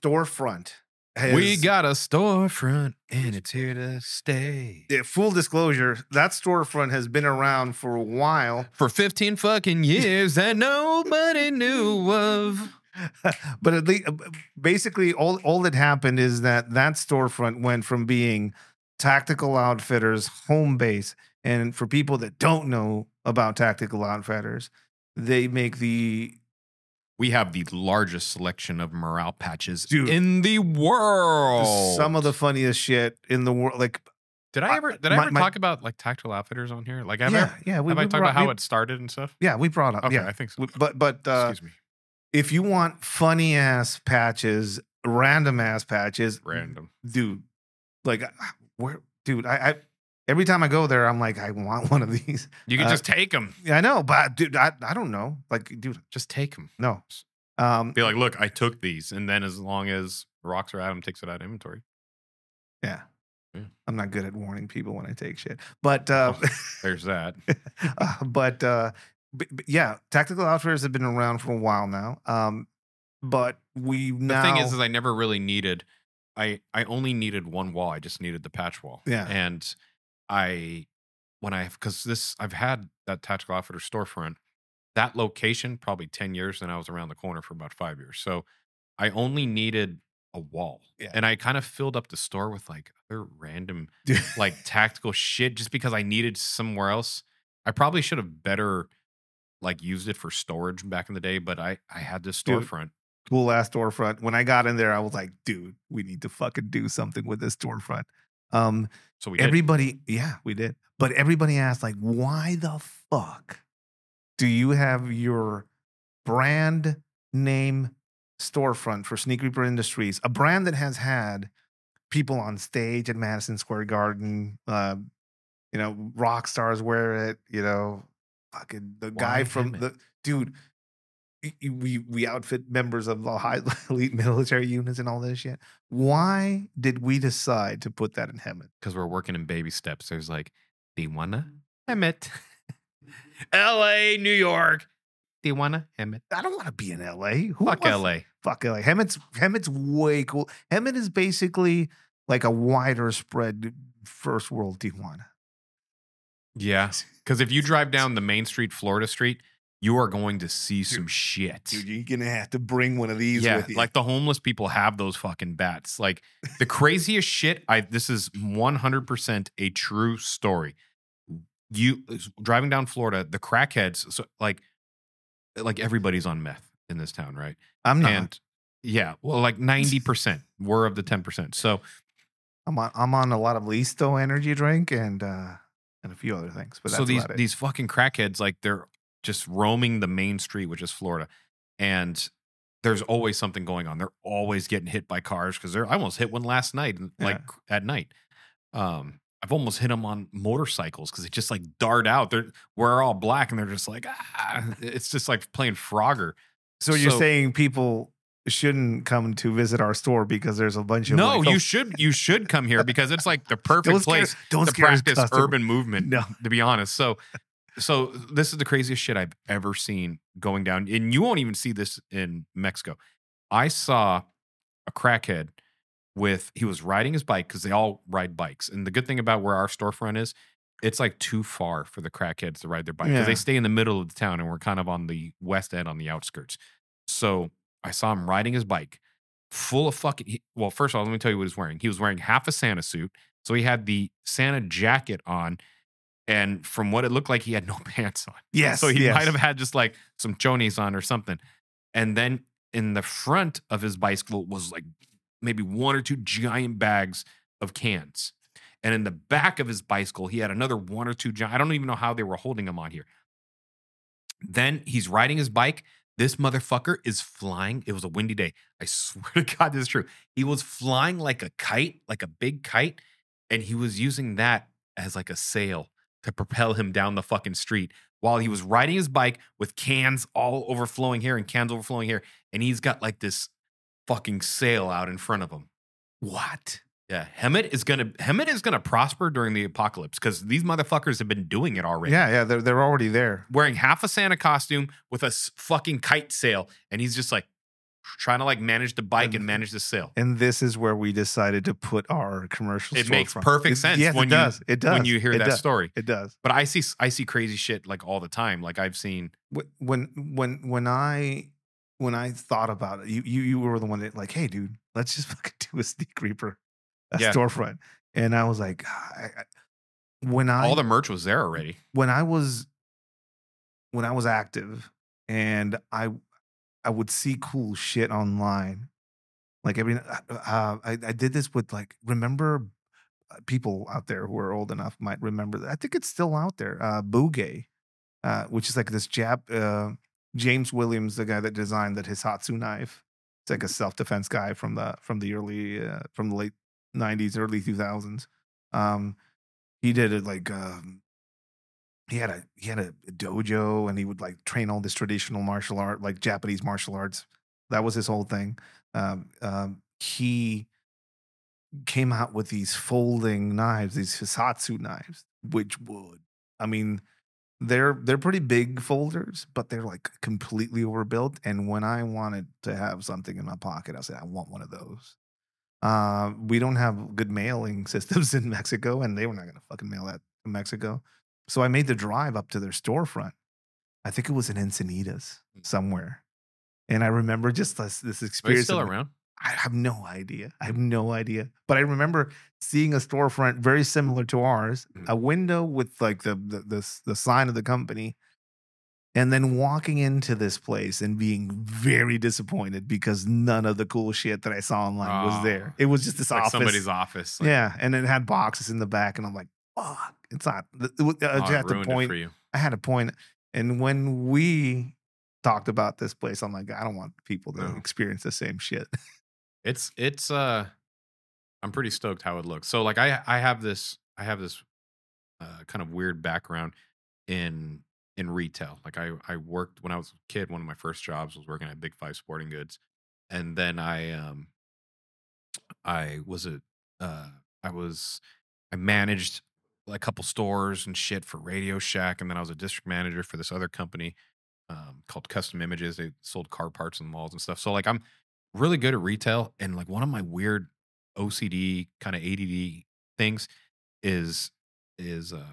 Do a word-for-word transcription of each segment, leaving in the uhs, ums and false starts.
storefront. Has, we got a storefront and it's here to stay. Yeah, full disclosure, that storefront has been around for a while. For fifteen fucking years that nobody knew of. But at least, basically, all, all that happened is that that storefront went from being Tactical Outfitters home base. And for people that don't know about Tactical Outfitters, they make the... We have the largest selection of morale patches Dude, in the world. Some of the funniest shit in the world. Like, did I ever did I my, ever my, talk about like Tactical Outfitters on here? Like, have yeah, I, yeah. We, have we I talked brought, about how we, it started and stuff? Yeah, we brought up. Okay, yeah, I think so. But but uh, excuse me. If you want funny ass patches, random ass patches, random, dude. Like, where, dude? I, I every time I go there, I'm like, I want one of these. You can uh, just take them. Yeah, I know, but dude, I I don't know. Like, dude, just take them. No. Um, Be like, look, I took these, and then as long as rocks are Adam takes it out of inventory. Yeah. yeah. I'm not good at warning people when I take shit, but uh, oh, there's that. uh, but, uh, but, but yeah, Tactical Outfitters have been around for a while now. Um, but we now the thing is, is I never really needed. I I only needed one wall. I just needed the patch wall. Yeah, and I when I because this I've had that Tactical Outfitter storefront. That location, probably ten years, and I was around the corner for about five years. So I only needed a wall. Yeah. And I kind of filled up the store with like other random, like tactical shit just because I needed somewhere else. I probably should have better like used it for storage back in the day, but I, I had this storefront. Cool ass storefront. When I got in there, I was like, dude, we need to fucking do something with this storefront. Um, so we everybody, did. yeah, we did. But everybody asked, like, why the fuck do you have your brand name storefront for Sneak Reaper Industries, a brand that has had people on stage at Madison Square Garden, uh, you know, rock stars wear it, you know, fucking the Why guy from Hemet? the dude. We we outfit members of the high elite military units and all this shit. Why did we decide to put that in Hemet? Because we're working in baby steps. There's like, do you wanna Hemet? L A, New York. Do you wanna Hemet? I don't want to be in L A. Who Fuck wants, L A. Fuck L A. Hemet's Hemet's way cool. Hemet is basically like a wider spread first world Tijuana. Yeah, because if you drive down the main street, Florida Street, you are going to see dude, some shit. Dude, you're gonna have to bring one of these yeah, with you. Like the homeless people have those fucking bats. Like the craziest shit. I this is one hundred percent a true story. You driving down Florida, the crackheads, so like, like everybody's on meth in this town, right? I'm not. And yeah, well, like ninety percent. We're of the ten percent. So I'm on. I'm on a lot of Listo energy drink and uh, and a few other things. But that's so these about it. these fucking crackheads, like they're just roaming the main street, which is Florida, and there's always something going on. They're always getting hit by cars because they're. I almost hit one last night, like yeah. at night. Um. I've almost hit them on motorcycles because they just like dart out. They're we're all black and they're just like ah. It's just like playing Frogger. So, so you're saying people shouldn't come to visit our store because there's a bunch of no. like, you should you should come here because it's like the perfect don't place scare, don't to scare practice urban movement. No. To be honest, so so this is the craziest shit I've ever seen going down, and you won't even see this in Mexico. I saw a crackhead. With he was riding his bike because they all ride bikes, and the good thing about where our storefront is, it's like too far for the crackheads to ride their bike because yeah. they stay in the middle of the town, and we're kind of on the west end on the outskirts. So I saw him riding his bike, full of fucking. He, well, first of all, let me tell you what he was wearing. He was wearing half a Santa suit, so he had the Santa jacket on, and from what it looked like, he had no pants on. Yes, so he yes. might have had just like some chonies on or something, and then in the front of his bicycle was like. Maybe one or two giant bags of cans. And in the back of his bicycle, he had another one or two giant. I don't even know how they were holding him on here. Then he's riding his bike. This motherfucker is flying. It was a windy day. I swear to God, this is true. He was flying like a kite, like a big kite. And he was using that as like a sail to propel him down the fucking street while he was riding his bike with cans all overflowing here and cans overflowing here. And he's got like this fucking sail out in front of him. What? Yeah, Hemet is gonna Hemet is gonna prosper during the apocalypse because these motherfuckers have been doing it already. Yeah, yeah, they're they're already there. Wearing half a Santa costume with a s- fucking kite sail, and he's just like, trying to like manage the bike and And- manage the sale. And this is where we decided to put our commercial. It makes storefront. perfect It- sense Yes, when it you does. It does. when you hear It that does. story. It does. But I see I see crazy shit like all the time. Like I've seen Wh- When when when I when I thought about it, you you you were the one that like, hey, dude, let's just fucking do a Sneak Reaper, a Yeah. storefront. And I was like, I, I, when I all the merch was there already. when I was when I was active and I I would see cool shit online. Like every uh, I, I did this with like remember uh, people out there who are old enough might remember that. I think it's still out there. Uh Bugay, uh, which is like this Jap uh James Williams, the guy that designed the Hisatsu knife. It's like a self-defense guy from the from the early uh, from the late nineties, early two thousands. Um he did it like um he had a he had a dojo and he would like train all this traditional martial art, like Japanese martial arts. That was his whole thing. Um, um, he came out with these folding knives, these Hisatsu knives, which would, I mean, they're they're pretty big folders, but they're like completely overbuilt. And when I wanted to have something in my pocket, I said, I want one of those. Uh, we don't have good mailing systems in Mexico, and they were not gonna fucking mail that to Mexico. So I made the drive up to their storefront. I think it was in Encinitas somewhere. And I remember just this, this Are they experience. still of- around? I have no idea. I have no idea. But I remember seeing a storefront very similar to ours, Mhm. a window with like the the the, the sign of the company, and then walking into this place and being very disappointed because none of the cool shit that I saw online was there. Oh. It was just this Like office. somebody's office. Like, Yeah, and it had boxes in the back, and I'm like, fuck, it's not. It, was- I oh, just it had to ruined it point. for you. I had a point, and when we talked about this place, I'm like, I don't want people to No. experience the same shit. It's it's uh I'm pretty stoked how it looks. So like I I have this I have this uh, kind of weird background in in retail. Like I I worked when I was a kid, one of my first jobs was working at Big Five Sporting Goods. And then I um I was a uh I was I managed a couple stores and shit for Radio Shack, and then I was a district manager for this other company um, called Custom Images. They sold car parts in the malls and stuff. So like I'm really good at retail, and like one of my weird O C D kind of A D D things is is uh,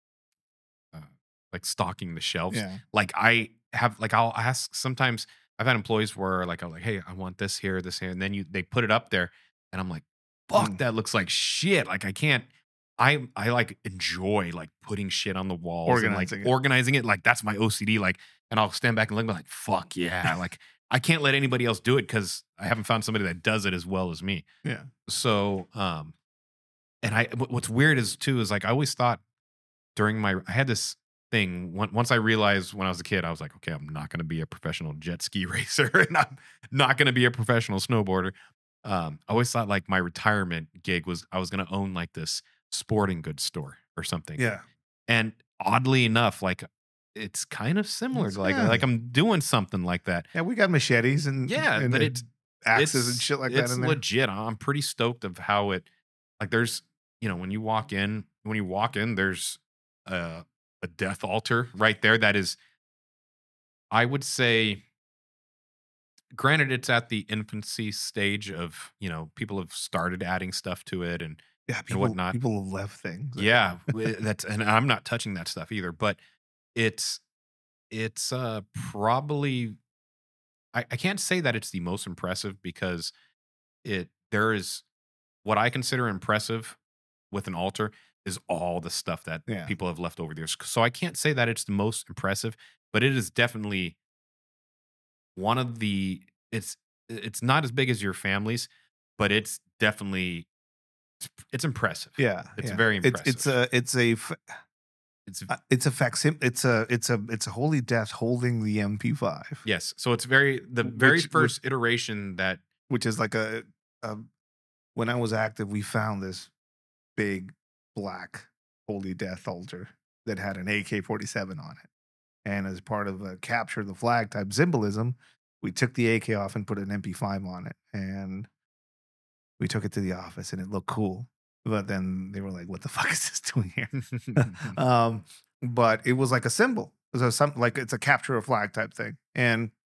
uh like stocking the shelves. Like I have like I'll ask sometimes. I've had employees where like I'm like, hey, I want this here, this here, and then you they put it up there, and I'm like, fuck, Mm. that looks like shit. Like I can't. I I like enjoy like putting shit on the walls Organizing and it. like organizing it. Like that's my O C D. Like, and I'll stand back and look like, fuck yeah. Like I can't let anybody else do it because I haven't found somebody that does it as well as me. Yeah. So, um, and I what- what's weird is too is like I always thought during my I had this thing on- once I realized when I was a kid I was like, okay, I'm not going to be a professional jet ski racer and I'm not going to be a professional snowboarder. Um, I always thought like my retirement gig was I was going to own like this sporting goods store or something. Yeah. And oddly enough, like it's kind of similar It's- to like yeah. like I'm doing something like that. Yeah. We got machetes and Yeah, and, but and it's axes it's, and shit like it's that in there. legit. I'm pretty stoked of how it like there's you know when you walk in when you walk in there's a, a death altar right there that is I would say granted it's at the infancy stage of you know people have started adding stuff to it and Yeah. People, whatnot. people have left things. yeah wi- that's and I'm not touching that stuff either but it's it's uh probably I, I can't say that it's the most impressive because it there is what I consider impressive with an altar is all the stuff that Yeah. people have left over the years. So I can't say that it's the most impressive, but it is definitely one of the it's it's not as big as your family's, but it's definitely it's, it's impressive. Yeah. It's yeah. very It's impressive. it's a it's a f- It's uh, it's a facsim it's a it's a it's a holy death holding the M P five, yes. So it's very the very Which- which- first iteration that which is like a, a when I was active, we found this big black holy death altar that had an A K forty-seven on it. And as part of a capture the flag type symbolism, we took the A K off and put an M P five on it. And we took it to the office and it looked cool. But then they were like, what the fuck is this doing here? um, but it was like a symbol. It was a, some, like it's a capture a flag type thing. And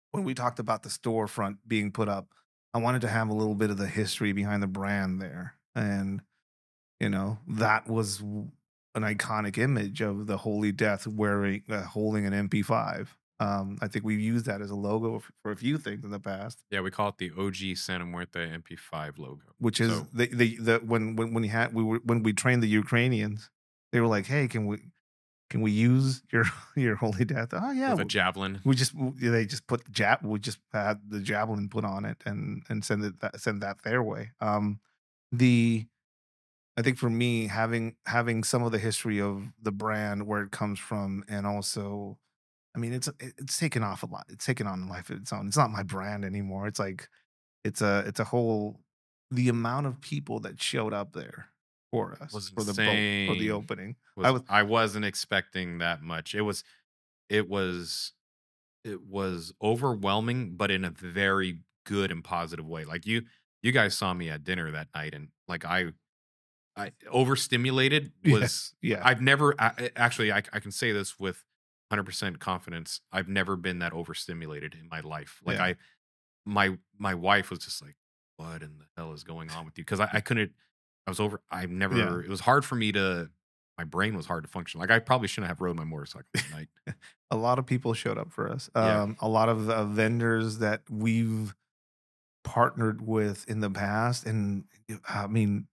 when we talked about the storefront being put up, I wanted to have a little bit of the history behind the brand there. And, you know, that was w- an iconic image of the Holy Death wearing, uh, holding an M P five. Um, I think we've used that as a logo f- for a few things in the past, Yeah, we call it the O G Santa Muerte M P five logo. which is So the, the, the when, when, when you had, we were, when we trained the Ukrainians, they were like, hey, can we, can we use your, your Holy Death? Oh yeah. with a we- javelin. We just w- they just put the jab we just had the javelin put on it and and send it that, send that their way. Um, the I think for me having having some of the history of the brand where it comes from and also I mean it's it- it's taken off a lot. It's taken on a life of its own. It's not my brand anymore. It's like it's a it's a whole the amount of people that showed up there for us Was for the boat for the insane. opening. Was I was I wasn't expecting that much. It was it was it was overwhelming, but in a very good and positive way. Like you you guys saw me at dinner that night, and like I I overstimulated yeah was yeah I've never I, I- actually I, I can say this with one hundred percent confidence. I've never been that overstimulated in my life. Like yeah I my my wife was just like, what in the hell is going on with you? Because I, I couldn't I was over I've yeah. never it was hard for me to my brain was hard to function. Like I probably shouldn't have rode my motorcycle that night. A lot of people showed up for us. Yeah. Um, a lot of uh, vendors that we've partnered with in the past, and I mean,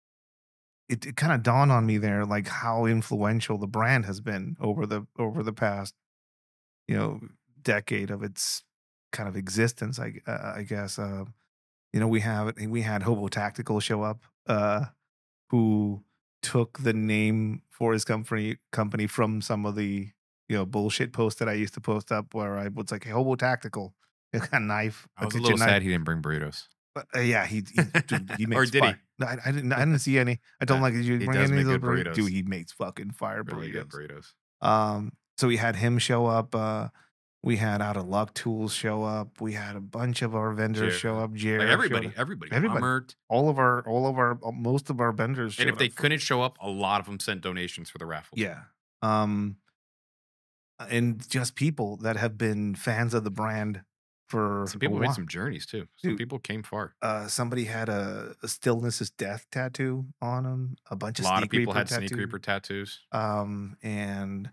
it, it kind of dawned on me there, like how influential the brand has been over the over the past, you know, decade of its kind of existence. I uh, I guess uh, you know we have we had Hobo Tactical show up, uh, who took the name for his company company from some of the you know bullshit posts that I used to post up where I was like, hey, Hobo Tactical, a knife, I a was a kitchen little knife. sad he didn't bring burritos. But, uh, yeah, he, he dude, he makes Or did he? fire. No, I, I didn't. I didn't see any. I told him Yeah, like, did you he bring does any of make those good burritos? burritos. Dude, he makes fucking fire Really good burritos. burritos. Um, so we had him show up. Uh, we had Out of Luck Tools show up. We had a bunch of our vendors show Jared. up. Jared, Like showed everybody, up. everybody, everybody, Walmart. all of our, all of our, most of our vendors. And showed if they up for couldn't us. show up, a lot of them sent donations for the raffle. Yeah. Um, and just people that have been fans of the brand for Some a people made while. some journeys too. Some Dude. people came far. Uh, somebody had a, a "Stillness is Death" tattoo on them. A bunch A of lot Sneak of people Reaper had tattoos. Sneak Reaper tattoos. Um, and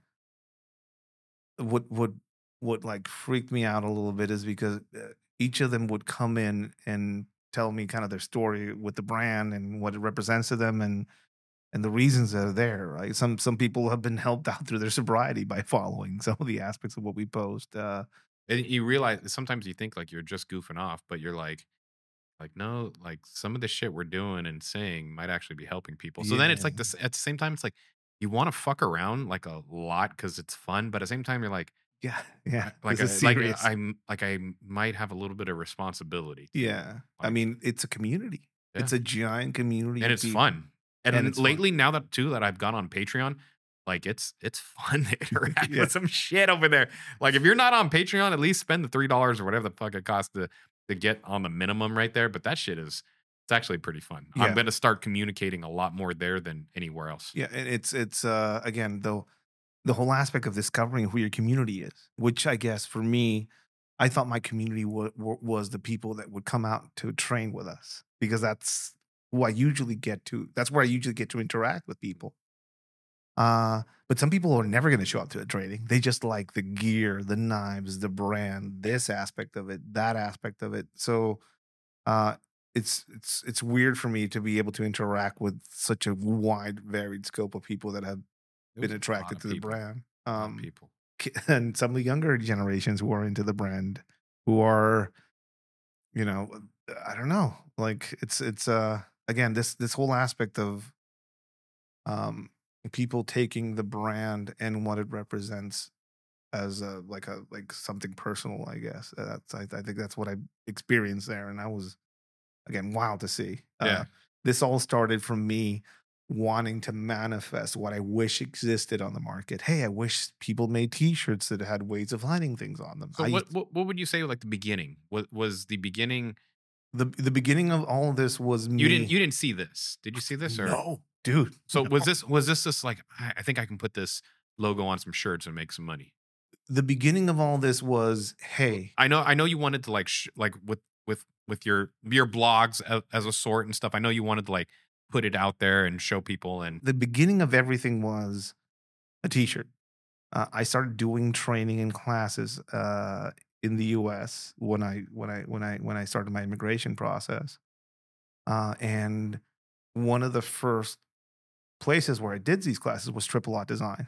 what what what like freaked me out a little bit is because uh, each of them would come in and tell me kind of their story with the brand and what it represents to them and and the reasons that are there. Right, some some people have been helped out through their sobriety by following some of the aspects of what we post. Uh, And you realize sometimes you think like you're just goofing off, but you're like, like no, like some of the shit we're doing and saying might actually be helping people. So then it's like Yeah. this at the same time, it's like you want to fuck around like a lot because it's fun, but at the same time, you're like, yeah, yeah, I- like, this I, is like serious. I'm like I might have a little bit of responsibility. to, Yeah, I like, mean it's a community. Yeah. It's a giant community, and of it's people. fun. And, And it's fun. lately, now that too that I've gone on Patreon, like it's it's fun to interact Yeah. with some shit over there. Like if you're not on Patreon, at least spend the three dollars or whatever the fuck it costs to to get on the minimum right there. But that shit is it's actually pretty fun. Yeah. I'm gonna start communicating a lot more there than anywhere else. Yeah, and it's it's uh again though the whole aspect of discovering who your community is, which I guess for me, I thought my community wa- wa- was the people that would come out to train with us because that's who I usually get to. That's where I usually get to interact with people. Uh, but some people are never going to show up to a training. They just like the gear, the knives, the brand, this aspect of it, that aspect of it. So uh, it's it's it's weird for me to be able to interact with such a wide, varied scope of people that have It was been a lot attracted of to the people, brand. a lot of Um, people. ki- and some of the younger generations who are into the brand, who are, you know, I don't know, like it's it's uh again this this whole aspect of um people taking the brand and what it represents as a like a like something personal. I guess Uh, that's I, I think that's what I experienced there, and I was again wild to see. Yeah. Uh, this all started from me wanting to manifest what I wish existed on the market. Hey, I wish people made T-shirts that had ways of hiding things on them. So I what, used- what what would you say like the beginning? What was the beginning? the the beginning of all of this was me. You didn't you didn't see this. Did you see this or No, dude. so no. was this was this just like I I think I can put this logo on some shirts and make some money? the beginning of all this was, hey, I know I know you wanted to like sh- like with with with your your blogs as, as a sort and stuff. I know you wanted to like put it out there and show people and the beginning of everything was a T-shirt. Uh, I started doing training and classes uh, in the U S when I when I when I when I started my immigration process, uh, and one of the first places where I did these classes was Triple Lot Design.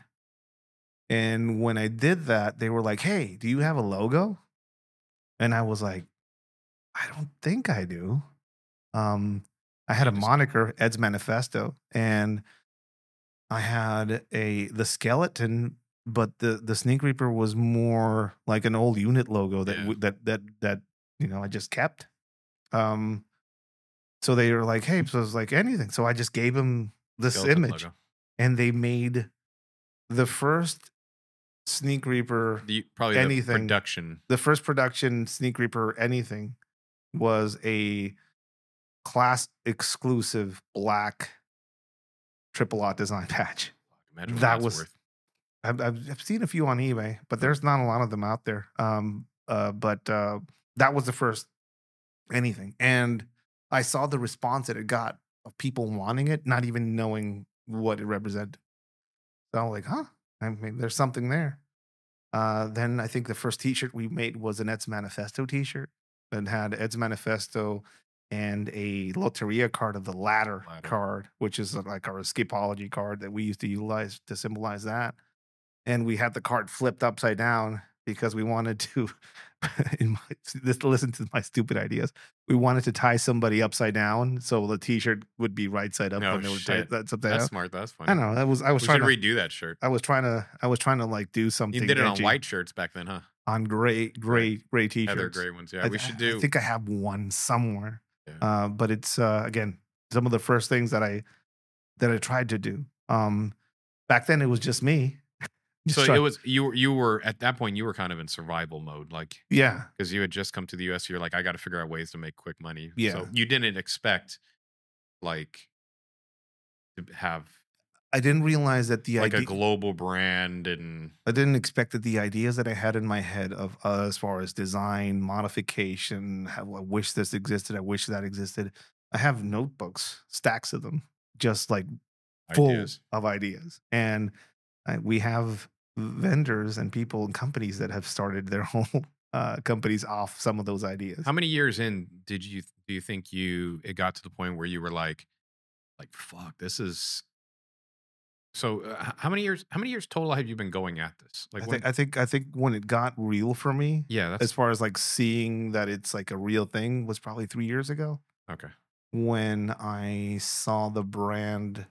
And when I did that, they were like, "Hey, do you have a logo?" And I was like, "I don't think I do." Um, I had a You just- moniker, Ed's Manifesto, and I had a the skeleton, but the the Sneak Reaper was more like an old unit logo that Yeah. w- that that that you know I just kept. Um, so they were like, "Hey," so it was like anything. So I just gave them this skeleton image, logo. and they made the first Sneak Reaper, The probably the anything. production. the first production Sneak Reaper anything was a class exclusive black Triple Lot Design patch. Imagine what That that's was worth. I've, I've I've seen a few on eBay, but Hmm. there's not a lot of them out there. Um, uh, but uh, that was the first anything, and I saw the response that it got of people wanting it, not even knowing what it represented. So I'm like, huh? I mean, there's something there. Uh, then I think the first T-shirt we made was an Ed's Manifesto T-shirt that had Ed's Manifesto and a Loteria card of the ladder, Ladder. card, which is like our escapology card that we used to utilize to symbolize that. And we had the card flipped upside down because we wanted to, in my, just listen to my stupid ideas. We wanted to tie somebody upside down so the T-shirt would be right side up No when they were shit. tied upside down. That's smart. That's funny. I know. I was I was We trying should to redo that shirt. I was trying to I was trying to like do something. You did it on edgy white shirts back then, huh? on gray gray gray T-shirts. Heather gray ones. Yeah, I, we should I- do. I think I have one somewhere. Yeah. Uh, but it's uh, again some of the first things that I that I tried to do. Um, back then it was just me. Just so try- it was you. were- You were at that point. You were kind of in survival mode, like yeah. because you had just come to the U S. You're like, I got to figure out ways to make quick money. Yeah. So you didn't expect like to have I didn't realize that the like idea. a global brand and I didn't expect that the ideas that I had in my head of uh, as far as design, modification, how I wish this existed, I wish that existed. I have notebooks, stacks of them, just like full ideas. of ideas. And I, we have vendors and people and companies that have started their whole uh, companies off some of those ideas. How many years in did you do you think you it got to the point where you were like, like fuck, this is. So uh, h- how many years? How many years total have you been going at this? Like, I when, think I think I think when it got real for me, yeah, that's as far as like seeing that it's like a real thing, was probably three years ago. okay. When I saw the brand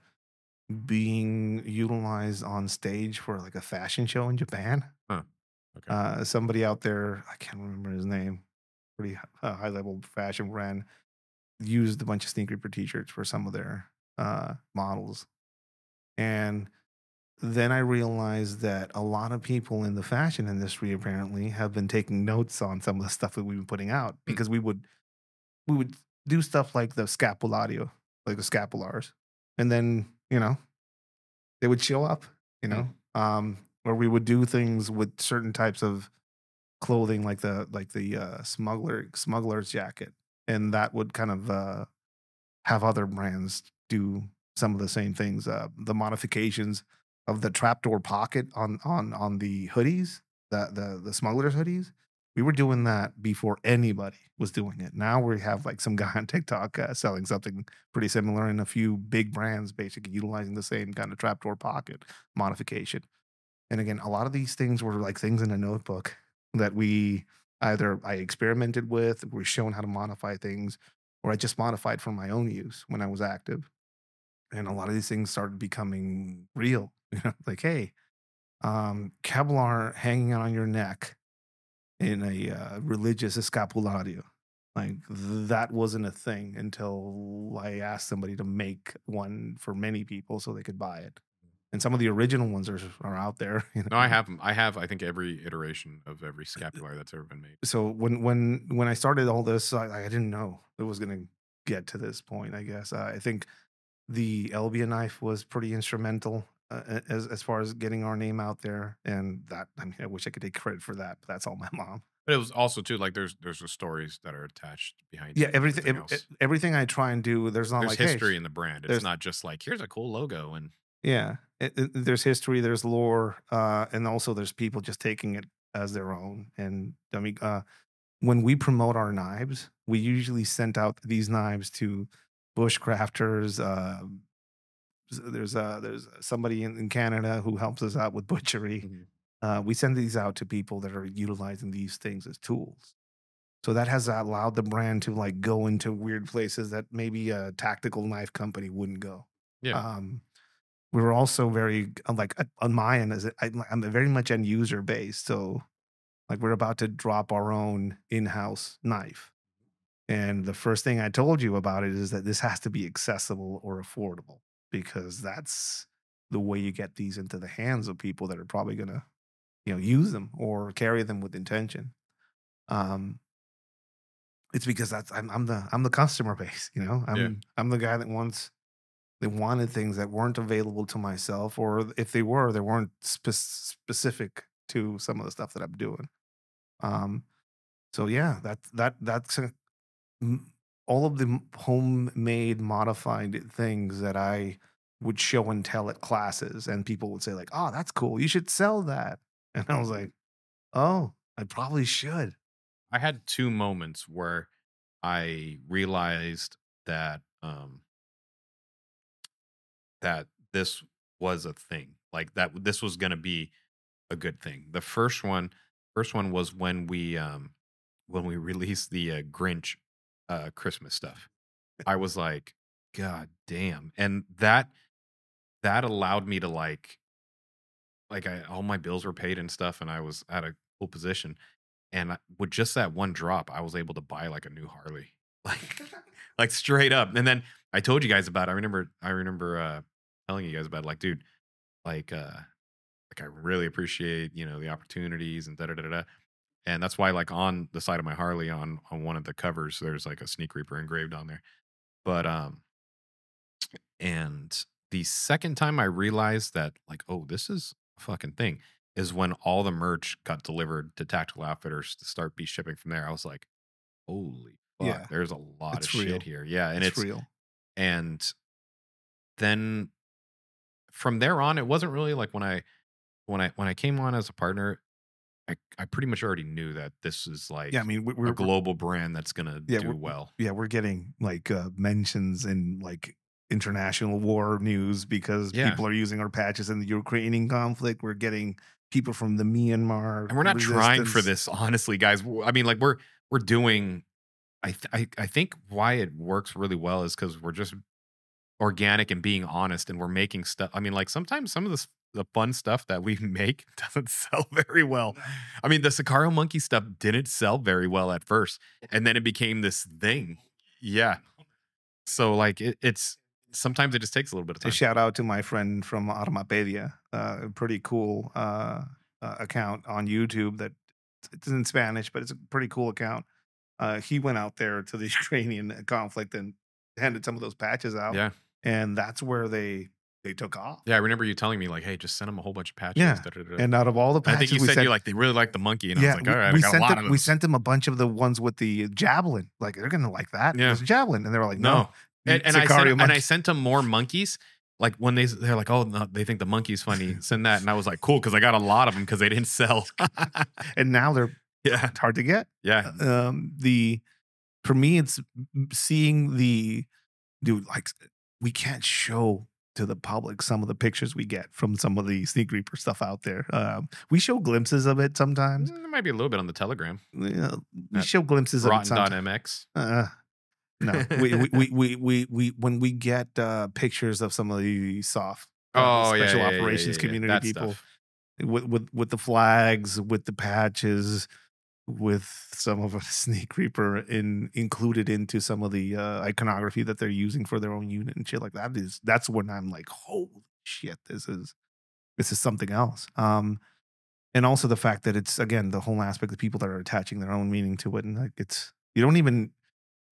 being utilized on stage for like a fashion show in Japan. Huh. Okay. Uh, somebody out there, I can't remember his name, pretty uh, high level fashion brand, used a bunch of Sneak Reaper t-shirts for some of their uh, models. And then I realized that a lot of people in the fashion industry apparently have been taking notes on some of the stuff that we've been putting out because we would we would do stuff like the scapulario, like the scapulars, and then you know they would show up, you know, um, or we would do things with certain types of clothing, like the like the uh, smuggler smuggler's jacket, and that would kind of uh, have other brands do some of the same things. Uh, the modifications of the trapdoor pocket on on on the hoodies, the the the smugglers hoodies. We were doing that before anybody was doing it. Now we have like some guy on TikTok uh, selling something pretty similar, and a few big brands basically utilizing the same kind of trapdoor pocket modification. And again, a lot of these things were like things in a notebook that we either I experimented with, we were shown how to modify things, or I just modified for my own use when I was active. And a lot of these things started becoming real. You know, like, hey, um, Kevlar hanging on your neck in a uh, religious escapulario. Like that wasn't a thing until I asked somebody to make one for many people so they could buy it. And some of the original ones are are out there. You know? No, I have them. I have, I think, every iteration of every scapular that's ever been made. So when when when I started all this, I, I didn't know it was going to get to this point. I guess uh, I think the Elbia knife was pretty instrumental. uh, as as far as getting our name out there, and that I mean, I wish I could take credit for that, but that's all my mom. But it was also too like there's there's the stories that are attached behind Yeah, it and everything everything ev- e- else. everything I try and do, there's not There's like, hey, history in the brand. It's there's not just like here's a cool logo and yeah, it, it- there's history, there's lore, uh, and also there's people just taking it as their own. And I mean, uh, when we promote our knives, we usually send out these knives to bushcrafters. Uh, s- there's uh, there's somebody in, in Canada who helps us out with butchery. Mhm. Uh, we send these out to people that are utilizing these things as tools. So that has allowed the brand to like go into weird places that maybe a tactical knife company wouldn't go. Yeah. Um, we were also very uh, like uh, on my end as I, I'm very much end user based. So like we're about to drop our own in-house knife. And the first thing I told you about it is that this has to be accessible or affordable because that's the way you get these into the hands of people that are probably going to, you know, use them or carry them with intention. Um, it's because that's I'm, I'm the I'm the customer base, you know. Yeah. I'm I'm the guy that wants they wanted things that weren't available to myself, or if they were, they weren't spe- specific to some of the stuff that I'm doing. Um, so yeah, that that that's a, m- all of the m- homemade modified things that I would show and tell at classes, and people would say like, "Oh, that's cool. You should sell that." And I was like, "Oh, I probably should." I had two moments where I realized that um that this was a thing. Like that this was gonna be a good thing. The first one first one was when we um when we released the uh, Grinch uh Christmas stuff. I was like, God damn. And that that allowed me to like like I all my bills were paid and stuff and I was at a cool position. And I- with just that one drop, I was able to buy like a new Harley. Like like straight up. And then I told you guys about it. I remember I remember uh telling you guys about it, like, dude, like uh like I really appreciate, you know, the opportunities and da da da da. And that's why like on the side of my Harley on on one of the covers, there's like a Sneak Reaper engraved on there. But um and the second time I realized that like, oh, this is a fucking thing is when all the merch got delivered to Tactical Outfitters to start be shipping from there. I was like, holy fuck, Yeah, there's a lot of it's shit real. here. Yeah. And It's it's real. and then from there on, it wasn't really like when I when I when I came on as a partner, I, I pretty much already knew that this is like Yeah, I mean, we- a we're, we're global brand that's gonna yeah, do we're, well. yeah, we're getting like uh, mentions in like international war news because Yeah. people are using our patches in the Ukrainian conflict. We're getting people from the Myanmar And we're not trying for resistance. this, honestly, guys. W- I mean, like we're we're doing. I th- I I think why it works really well is because we're just organic and being honest, and we're making stuff. I mean, like sometimes some of this the fun stuff that we make doesn't sell very well. I mean, the Sicario monkey stuff didn't sell very well at first, and then it became this thing. Yeah. So like it, it's sometimes it just takes a little bit of A time. shout out to my friend from Armapedia, uh, a pretty cool uh, uh, account on YouTube that it's in Spanish, but it's a pretty cool account. Uh, he went out there to the Ukrainian conflict and handed some of those patches out, Yeah. and that's where they they took off. Yeah. I remember you telling me like, hey, just send them a whole bunch of patches. Yeah, da, da, da, da. and out of all the I patches, think you we said sent, you like they really like the monkey, and I yeah, was like, we, all right, we I got a sent lot them, of we those. sent them a bunch of the ones with the javelin. Like they're gonna like that. Yeah. There's a javelin, and they were like, No, no. and, and I Sicario sent and I monkey. sent them more monkeys. Like when they they're like, oh, no, they think the monkey's funny. Send that, and I was like, cool, because I got a lot of them because they didn't sell. and now they're Yeah, it's hard to get. yeah, Um, the for me, it's seeing the dude. Like we can't show to the public some of the pictures we get from some of the Sneak Reaper stuff out there. Um, we show glimpses of it sometimes. Mm, there might be a little bit on the Telegram. You know, we At show glimpses of it sometimes. Rotten.mx. Uh, no, we, we, we, we, we, we, when we get uh, pictures of some of the soft uh, Oh yeah, special yeah, yeah, operations yeah, yeah, community that people stuff. with, with, with the flags, with the patches, with some of a Sneak Reaper in included into some of the uh, iconography that they're using for their own unit and shit like that is that's when I'm like, holy shit, this is this is something else. Um, and also the fact that it's again the whole aspect of people that are attaching their own meaning to it, and like it's you don't even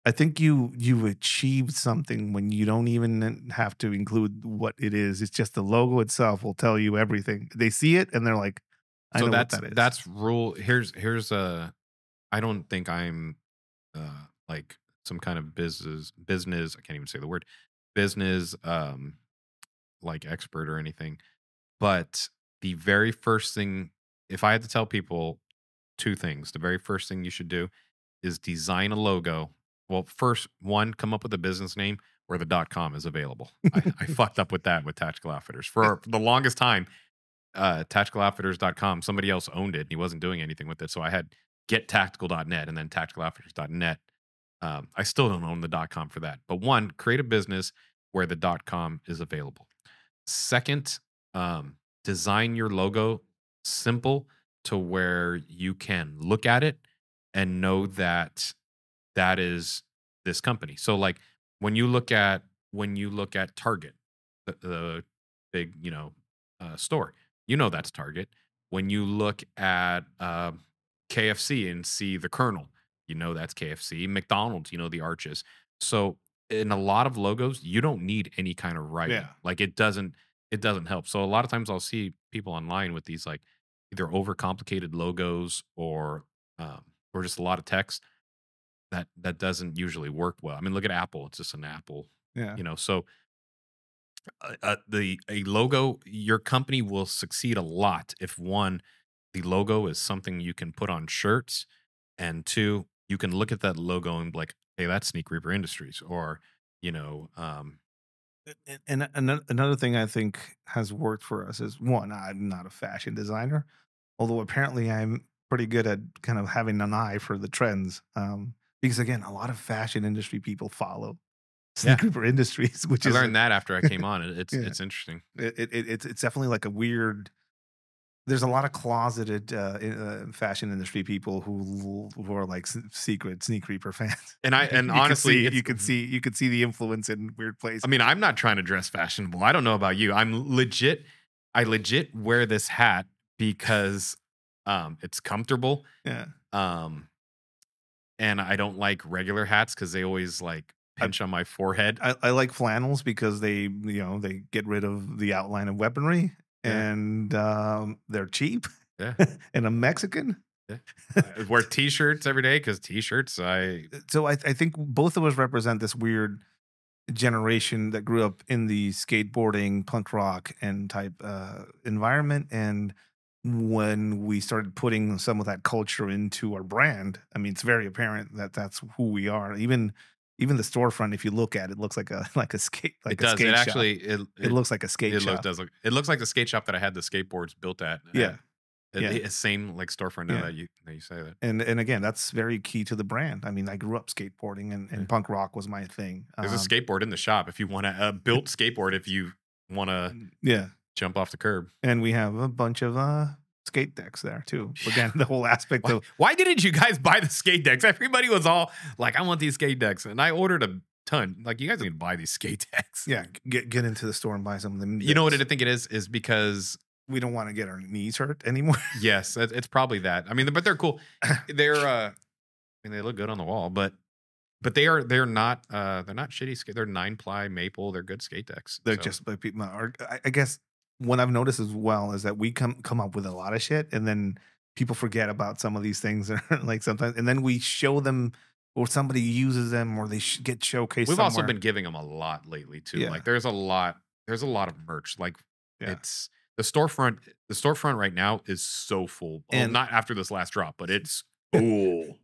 I think you you achieved something when you don't even have to include what it is. It's just the logo itself will tell you everything. They see it and they're like, I So know that's what that is. that's rule. Here's here's a. I don't think I'm uh, like some kind of business business. I can't even say the word business um like expert or anything. But the very first thing, if I had to tell people two things, the very first thing you should do is design a logo. Well, first one, come up with a business name where the dot com is available. I, I fucked up with that with Tactical Outfitters for, for the longest time. Uh, tactical outfitters dot com, somebody else owned it and he wasn't doing anything with it. So I had get tactical dot net and then tactical outfitters dot net. Um, I still don't own the dot com for that. But one, create a business where the dot com is available. Second, um, design your logo simple to where you can look at it and know that that is this company. So like when you look at when you look at Target, the, the big, you know, uh, store, you know that's Target. When you look at uh, K F C and see the Colonel, you know that's K F C. McDonald's, you know the arches. So in a lot of logos, you don't need any kind of writing. Yeah. Like it doesn't it doesn't help. So a lot of times I'll see people online with these like either overcomplicated logos or um, or just a lot of text that that doesn't usually work well. I mean, look at Apple; it's just an apple, Yeah. you know. So uh, uh, the a logo, your company will succeed a lot if one, the logo is something you can put on shirts, and two, you can look at that logo and be like, hey, that's Sneak Reaper Industries, or you know, um, And, and ano- another thing I think has worked for us is one, I'm not a fashion designer, although apparently I'm pretty good at kind of having an eye for the trends. Um, because again, a lot of fashion industry people follow Yeah. Sneak Reaper Industries, which I is learned that after I came on. It, it's Yeah. it's interesting. it, it, it- it's it's definitely like a weird. There's a lot of closeted uh, in- uh, fashion industry people who who are like s- secret Sneak Reaper fans. And I and You could honestly, see- it's- you could see you could see the influence in weird places. I mean, I'm not trying to dress fashionable. I don't know about you. I'm legit. I legit wear this hat because um, it's comfortable. Yeah. Um, and I don't like regular hats because they always like pinch on my forehead. I, I like flannels because they, you know, they get rid of the outline of weaponry, Yeah. and um, they're cheap. Yeah. And I'm Mexican, I wear t-shirts every day because t-shirts. I so I, I think both of us represent this weird generation that grew up in the skateboarding, punk rock, and type uh, environment. And when we started putting some of that culture into our brand, I mean, it's very apparent that that's who we are. Even even the storefront, if you look at it, looks like a like a skate like it a does. skate It shop. actually it It, looks like a skate it shop. looks, does look. It looks like the skate shop that I had the skateboards built at. Yeah. It, Yeah. It's same like storefront now Yeah. that you that you say that. And and again, that's very key to the brand. I mean, I grew up skateboarding, and, and Yeah. punk rock was my thing. There's Um, a skateboard in the shop if you want to a built skateboard if you want to yeah, jump off the curb. and we have a bunch of uh, skate decks there too. Again, the whole aspect Why, of why didn't you guys buy the skate decks? Everybody was all like, "I want these skate decks," and I ordered a ton. Like, you guys can buy these skate decks. yeah, get get into the store and buy some of them. You know what decks. I think it is? Is because We don't want to get our knees hurt anymore. yes, it- it's probably that. I mean, but they're cool. They're uh, I mean, they look good on the wall, but but they are they're not uh they're not shitty skate. They're nine ply maple. They're good skate decks. They're So, just like people are. I, I guess what I've noticed as well is that we come come up with a lot of shit, and then people forget about some of these things. Like sometimes, and then we show them, or somebody uses them, or they sh- get showcased. we've also somewhere. been giving them a lot lately too. Yeah. Like there's a lot there's a lot of merch. Like Yeah. it's the storefront. The storefront right now is so full. Well, And- not after this last drop, but it's full.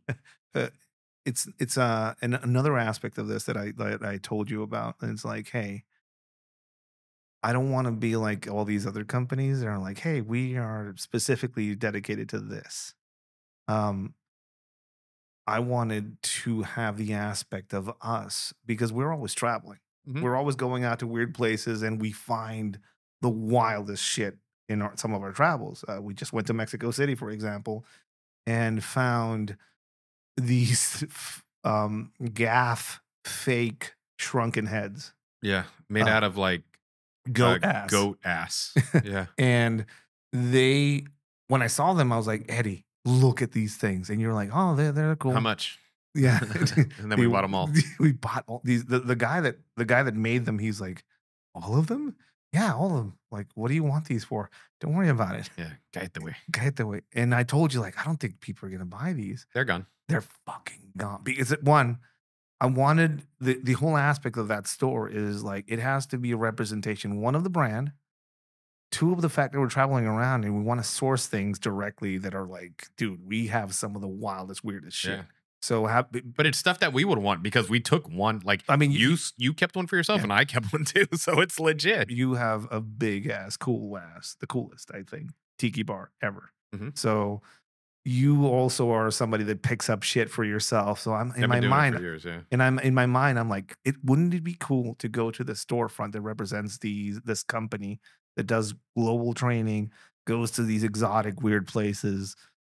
it's it's uh an, another aspect of this that I that I told you about. And it's like, hey, I don't want to be like all these other companies that are like, hey, we are specifically dedicated to this. Um, I wanted to have the aspect of us because we're always traveling. Mhm. We're always going out to weird places, and we find the wildest shit in our, some of our travels. Uh, we just went to Mexico City, for example, and found these um, gaff fake shrunken heads, Yeah, made Uh, out of like goat uh, ass. goat ass. Yeah, And they, when I saw them, I was like, Eddie, look at these things. And you're like, oh, they're, they're cool. how much? Yeah. And then we bought them all. We bought all these. The, the guy that the guy that made them, he's like, all of them? Yeah, all of them. Like, what do you want these for? Don't worry about it. Yeah, cállate, güey. Get the way. And I told you, like, I don't think people are gonna buy these. They're gone. They're fucking gone. Because it, one, I wanted the the whole aspect of that store is like it has to be a representation. One of the brand, two of the fact that we're traveling around and we want to source things directly that are like, dude, we have some of the wildest, weirdest shit. Yeah. So have, But it's stuff that we would want because we took one. Like, I mean, you you kept one for yourself Yeah. and I kept one too. So it's legit. you have a big ass, cool ass, the coolest, I think, tiki bar ever. Mhm. So you also are somebody that picks up shit for yourself. So I'm in I've my been doing it mind, for years, yeah. and I'm in my mind, I'm like, it wouldn't it be cool to go to the storefront that represents these this company that does global training, goes to these exotic, weird places,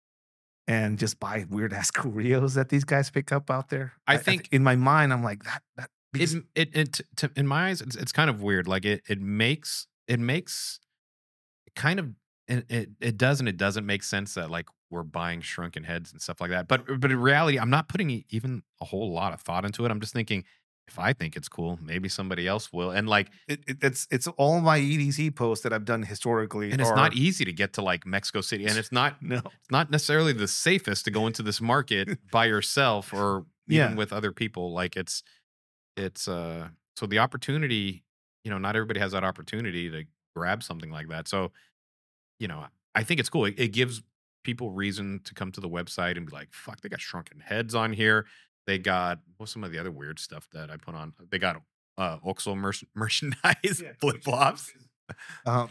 and just buy weird ass Curios that these guys pick up out there. I think- in my mind, I'm like that. That because It, it, it to, in my eyes, it's, it's kind of weird. Like it, it makes, it makes kind of, it, it, it does and it doesn't make sense that like we're buying shrunken heads and stuff like that. But, but in reality, I'm not putting e- even a whole lot of thought into it. I'm just thinking, if I think it's cool, maybe somebody else will. And like, it, it, it's it's all my E D C posts that I've done historically, and it's are- not easy to get to like Mexico City, and it's not, no. it's not necessarily the safest to go into this market by yourself or even Yeah. with other people. Like it's, it's, uh, so the opportunity, you know, not everybody has that opportunity to grab something like that. So, you know, I think it's cool. It, it gives people reason to come to the website and be like, fuck, they got shrunken heads on here. They got, what's some of the other weird stuff that I put on? They got uh, Oxxo mer- merchandise, flip flops. Uh,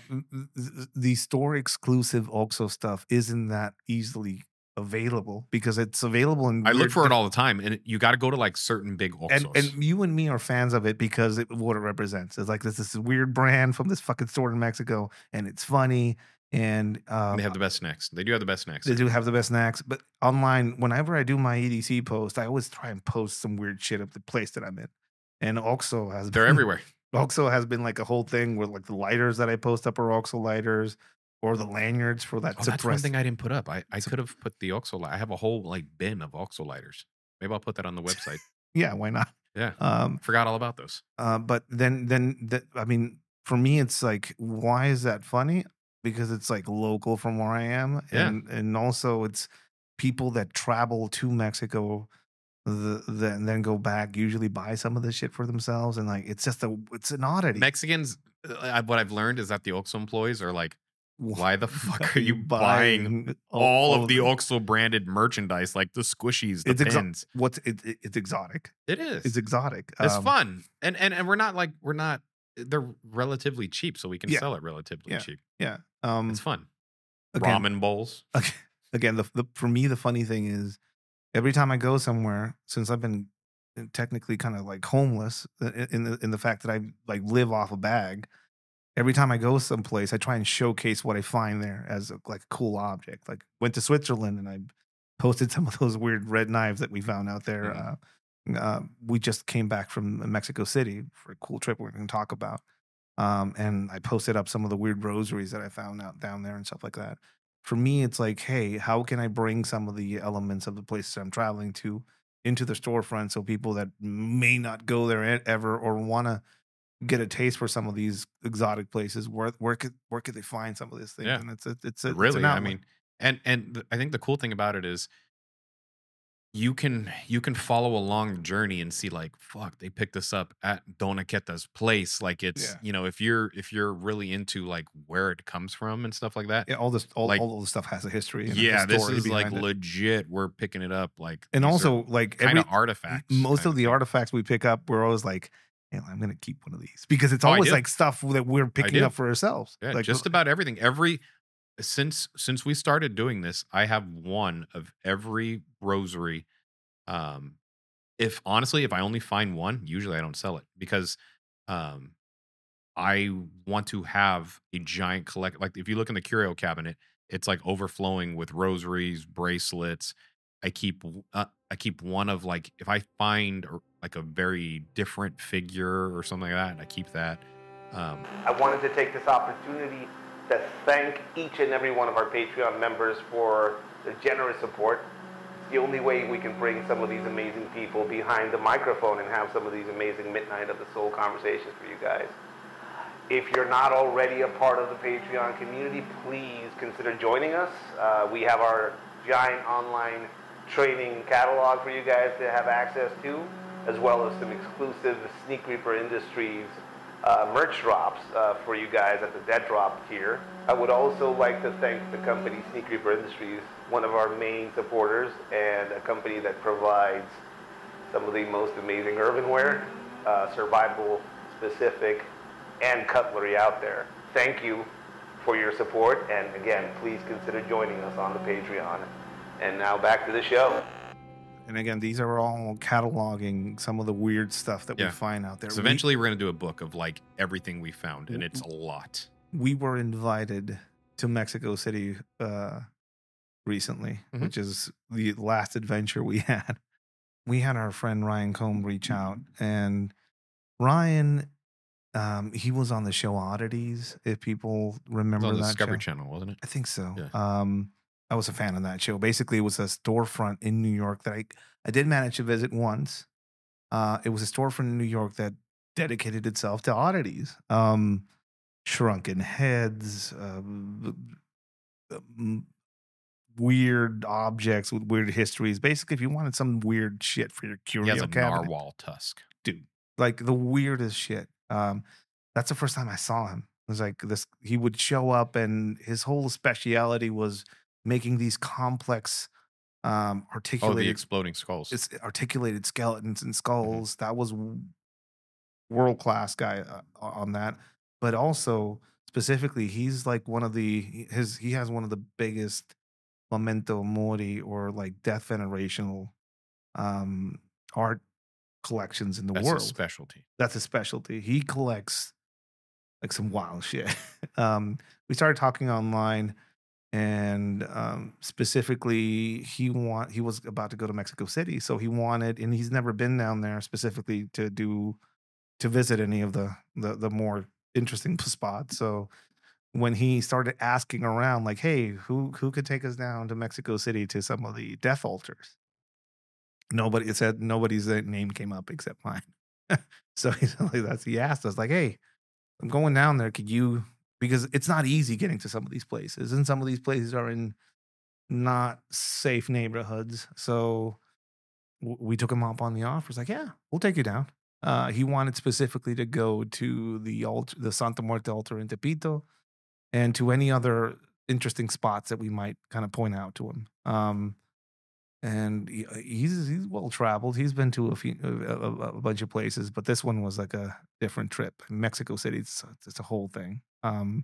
the store exclusive Oxxo stuff isn't that easily available because it's available in. I look weird for it diff- all the time, and you got to go to like certain big And Oxxos. and you and me are fans of it because it, what it represents. It's like this this weird brand from this fucking store in Mexico, and it's funny. And um, they have the best snacks. They do have the best snacks. They do have the best snacks, but online, whenever I do my E D C post, I always try and post some weird shit of the place that I'm in. And Oxxo has They're been, everywhere. Oxxo has been like a whole thing where like the lighters that I post up are Oxxo lighters, or the lanyards for that Oh, that's one suppressed. thing I didn't put up. I, I Sup- could have put the Oxxo. Li- I have a whole like bin of Oxxo lighters. Maybe I'll put that on the website. Yeah, why not? Yeah, Um, forgot all about those. uh, but then, then that I mean, for me, it's like, why is that funny? Because it's like local from where I am, Yeah. and and also it's people that travel to Mexico, the, the and then go back, usually buy some of this shit for themselves, and like it's just a it's an oddity. Mexicans, uh, what I've learned is that the Oxxo employees are like, why the fuck Why are you buying all of the Oxxo branded merchandise, like the squishies, the It's exo- pins? What's it, it? It's exotic. It is. It's exotic. It's Um, fun, and and and we're not like we're not. They're relatively cheap, so we can Yeah. sell it relatively Yeah. cheap. Yeah. Um, It's fun. again, Ramen bowls. Again, again the, the for me the funny thing is every time I go somewhere, since I've been technically kind of like homeless in in the in the fact that I like live off a bag, every time I go someplace, I try and showcase what I find there as a, like a cool object. Like went to Switzerland and I posted some of those weird red knives that we found out there. Mhm. Uh, uh, we just came back from Mexico City for a cool trip we're going to talk about. Um, and I posted up some of the weird rosaries that I found out down there and stuff like that. For me, it's like, hey, how can I bring some of the elements of the places I'm traveling to into the storefront so people that may not go there e- ever or want to get a taste for some of these exotic places, where where could where could they find some of these things? Yeah. And it's a, it's a, it's Really, an I outlet. mean, and and th- I think the cool thing about it is you can you can follow along the journey and see like, fuck, they picked this up at Dona Queta's place. Like it's Yeah. you know, if you're if you're really into like where it comes from and stuff like that. yeah, all this all, like- all the stuff has a history. And Yeah, a this story is like behind it. legit. We're picking it up like And these are also like kind every of artifacts. most kind of the thing. artifacts we pick up, we're always like, hey, I'm gonna keep one of these because it's Oh, I always do. like stuff that we're picking do. up for ourselves. Yeah, like just about everything. Every since since we started doing this, I have one of every rosary. Um, if honestly, if I only find one, usually I don't sell it because um, I want to have a giant collect. Like if you look in the curio cabinet, it's like overflowing with rosaries, bracelets. I keep uh, I keep one of like if I find or- like a very different figure or something like that, I keep that. Um, I wanted to take this opportunity to thank each and every one of our Patreon members for their generous support. the only way we can bring some of these amazing people behind the microphone and have some of these amazing Midnight of the Soul conversations for you guys. If you're not already a part of the Patreon community, please consider joining us. Uh, we have our giant online training catalog for you guys to have access to, as well as some exclusive Sneak Reaper Industries uh, merch drops uh, for you guys at the Dead Drop tier. I would also like to thank the company Sneak Reaper Industries, one of our main supporters and a company that provides some of the most amazing urbanware, uh, survival specific, and cutlery out there. Thank you for your support, and again, please consider joining us on the Patreon. And now back to the show. And again, these are all cataloging some of the weird stuff that Yeah. we find out there. So eventually we're going to do a book of like everything we found, and it's a lot. We, we were invited to Mexico City uh, recently, Mhm. which is the last adventure we had. We had our friend Ryan Combe reach out, and Ryan, um, he was on the show Oddities, if people It was remember on the that Discovery show. Channel, wasn't it? I think so. Yeah. Um, I was a fan of that show. Basically, it was a storefront in New York that I, I did manage to visit once. Uh, it was a storefront in New York that dedicated itself to oddities, um, shrunken heads, um, um, weird objects with weird histories. Basically, if you wanted some weird shit for your He curio has a cabinet, narwhal tusk. dude, like the weirdest shit. Um, that's the first time I saw him. It was like this. He would show up, and his whole speciality was making these complex, um, Oh, the articulated, exploding skulls. it's articulated skeletons and skulls. That was world class guy uh, on that. But also specifically, he's like one of the his he has one of the biggest memento mori or like death venerational um, art collections in the That's world. his specialty. That's his specialty. He collects like some wild shit. um, we started talking online, and um, specifically, he want he was about to go to Mexico City, so he wanted, and he's never been down there specifically to do to visit any of the the, the more interesting spots. So when he started asking around, like, "Hey, who who could take us down to Mexico City to some of the death altars?" Nobody it said nobody's name came up except mine. So he's like, that's he asked us like, "Hey, I'm going down there. Could you?" Because it's not easy getting to some of these places, and some of these places are in not safe neighborhoods. So w- we took him up on the offer. It's like, "Yeah, we'll take you down." Uh, he wanted specifically to go to the altar, the Santa Muerte altar in Tepito, and to any other interesting spots that we might kind of point out to him. Um, and he, he's he's well traveled. He's been to a few a, a, a bunch of places, but this one was like a different trip. Mexico City, it's it's a whole thing. Um,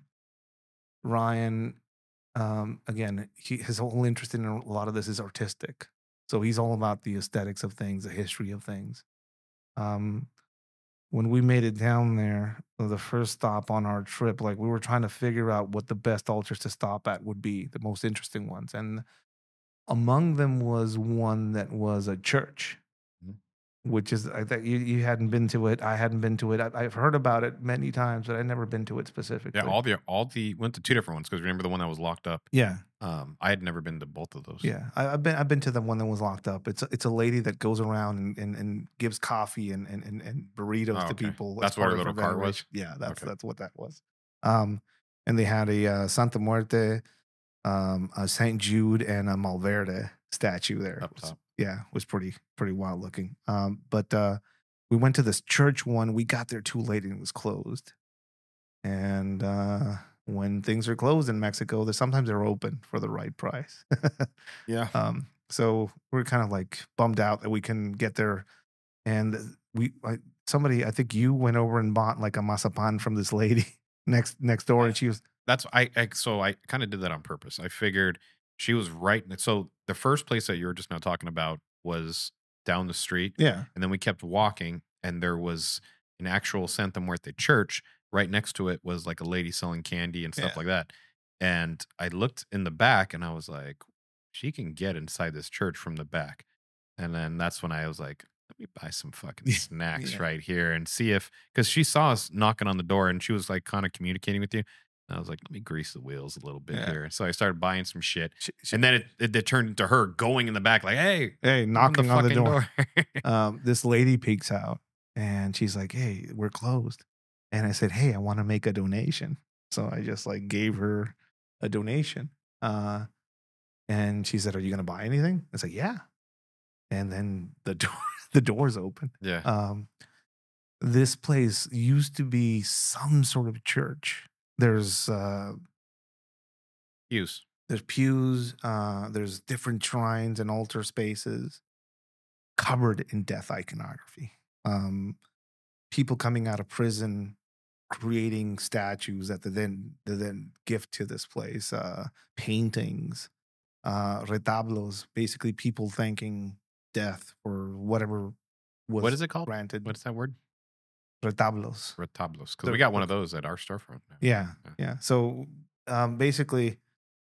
Ryan, um, again, he, his whole interest in a lot of this is artistic. So he's all about the aesthetics of things, the history of things. Um, when we made it down there, the first stop on our trip, like we were trying to figure out what the best altars to stop at would be, the most interesting ones. And among them was one that was a church, Mhm. which is, I think you, you hadn't been to it. I hadn't been to it. I, I've heard about it many times, but I'd never been to it specifically. Yeah, all the all the went to two different ones because remember the one that was locked up. yeah. Um, I had never been to both of those. Yeah, I, I've been I've been to the one that was locked up. It's a, it's a lady that goes around and, and, and gives coffee and and, and, and burritos Oh, to okay. people. as That's what part her of little cart was? veneration. Yeah, that's Okay. that's what that was. Um, and they had a uh, Santa Muerte, um, a Saint Jude, and a Malverde statue there. Up It was- top. yeah, it was pretty pretty wild looking. Um, but uh, we went to this church one. We got there too late and it was closed. And uh, when things are closed in Mexico, they sometimes they're open for the right price. Yeah. Um, so we're kind of like bummed out that we can get there. And we, like, somebody, I think you went over and bought like a mazapan from this lady next next door, and she was That's I, I so I kind of did that on purpose. I figured she was right. So the first place that you were just now talking about was down the street. yeah, And then we kept walking, and there was an actual Santa Muerte church. Right next to it was like a lady selling candy and stuff Yeah. like that. And I looked in the back, and I was like, she can get inside this church from the back. And then that's when I was like, let me buy some fucking Yeah, snacks yeah. right here and see if, because she saw us knocking on the door, and she was like kind of communicating with you. I was like, let me grease the wheels a little bit Yeah. here. So I started buying some shit. She, she, And then it, it, it turned into her going in the back, like, hey, hey, open knocking on the fucking door. um, this lady peeks out and she's like, hey, we're closed. And I said, hey, I want to make a donation. So I just like gave her a donation. Uh, and she said, are you going to buy anything? I said, yeah. And then the door, the doors open. Yeah. Um, this place used to be some sort of church. There's uh, Pews. there's pews. Uh, there's different shrines and altar spaces covered in death iconography. Um, people coming out of prison, creating statues that they then they then gift to this place. Uh, paintings, uh, retablos, basically people thanking death for whatever was What is it called? granted. What's that word? Retablos. Retablos. Because The- we got one of those at our storefront. Yeah, yeah. So um, basically,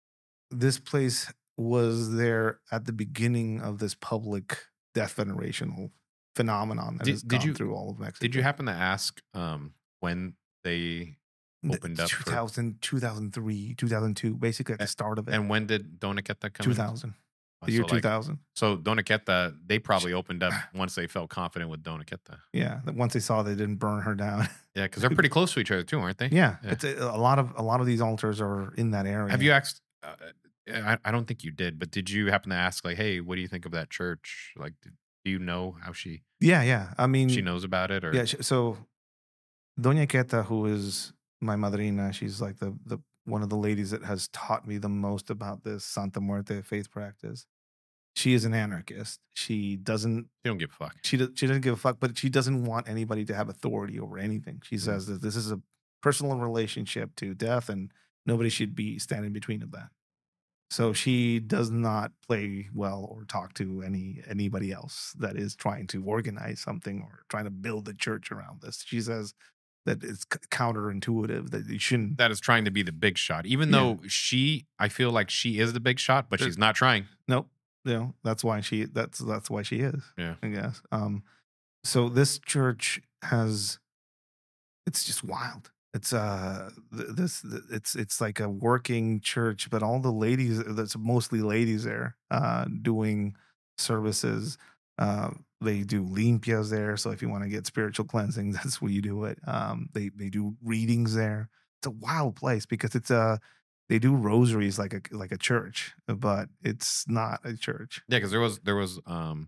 this place was there at the beginning of this public death venerational phenomenon that Did- has did gone you- through all of Mexico. Did you happen to ask um, when they The opened up for- two thousand, two thousand three, two thousand two, basically at the A- start of it. and when did Dona Queta come in? two thousand, Oh, the year so, like, two thousand. So Dona Queta, they probably opened up once they felt confident with Dona Queta. Yeah, that once they saw they didn't burn her down. Yeah, because they're pretty close to each other too, aren't they? yeah, Yeah. it's a, a lot of a lot of these altars are in that area. Have you asked? Uh, I, I don't think you did, but did you happen to ask, like, hey, what do you think of that church? Like, do you know how she Yeah, yeah. I mean, she knows about it? Or yeah. sh- So, Doña Queta, who is my madrina, she's like the the one of the ladies that has taught me the most about this Santa Muerte faith practice. She is an anarchist. She doesn't you don't give a fuck. she does, she doesn't give a fuck, but she doesn't want anybody to have authority over anything. She says that this is a personal relationship to death, and nobody should be standing between of that. So she does not play well or talk to any anybody else that is trying to organize something or trying to build a church around this. She says that it's c- counterintuitive, that you shouldn't. That is trying to be the big shot, even Yeah. though she, I feel like she is the big shot, but Sure. she's not trying. Nope. You know, that's why she that's that's why she is. Yeah. I guess. Um so this church has it's just wild. It's uh th- this th- it's it's like a working church, but all the ladies, that's mostly ladies there uh doing services. Uh they do limpias there, so if you want to get spiritual cleansing, that's where you do it. Um they they do readings there. It's a wild place because it's a they do rosaries like a like a church, but it's not a church. Yeah, because there was there was um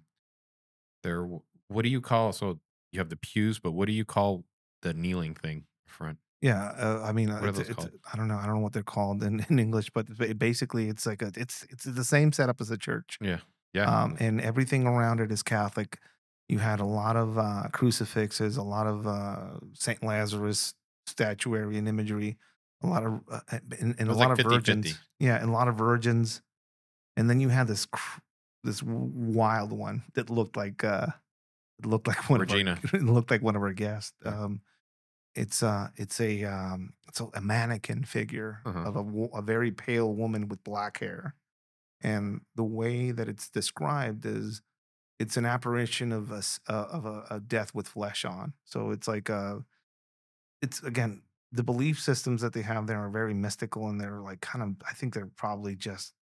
there. What do you call? So you have the pews, but what do you call the kneeling thing front? Yeah, uh, I mean, uh, What are it's, those it's, called? I don't know. I don't know what they're called in, in English, but it's ba- basically, it's like a it's it's the same setup as a church. Yeah, yeah. Um, and everything around it is Catholic. You had a lot of uh, crucifixes, a lot of uh, Saint Lazarus statuary and imagery, a lot of uh, and, and It a was lot like of virgins. fifty-fifty. Yeah, and a lot of virgins. And then you had this cr- this w- wild one that looked like uh, it looked like one Regina. of our, it looked like one of our guests. Yeah. Um, it's uh it's a um it's a, a mannequin figure Uh-huh. of a wo- a very pale woman with black hair, and the way that it's described is it's an apparition of a s- uh, of a, a death with flesh on. So it's like a it's again the belief systems that they have there are very mystical, and they're like kind of I think they're probably just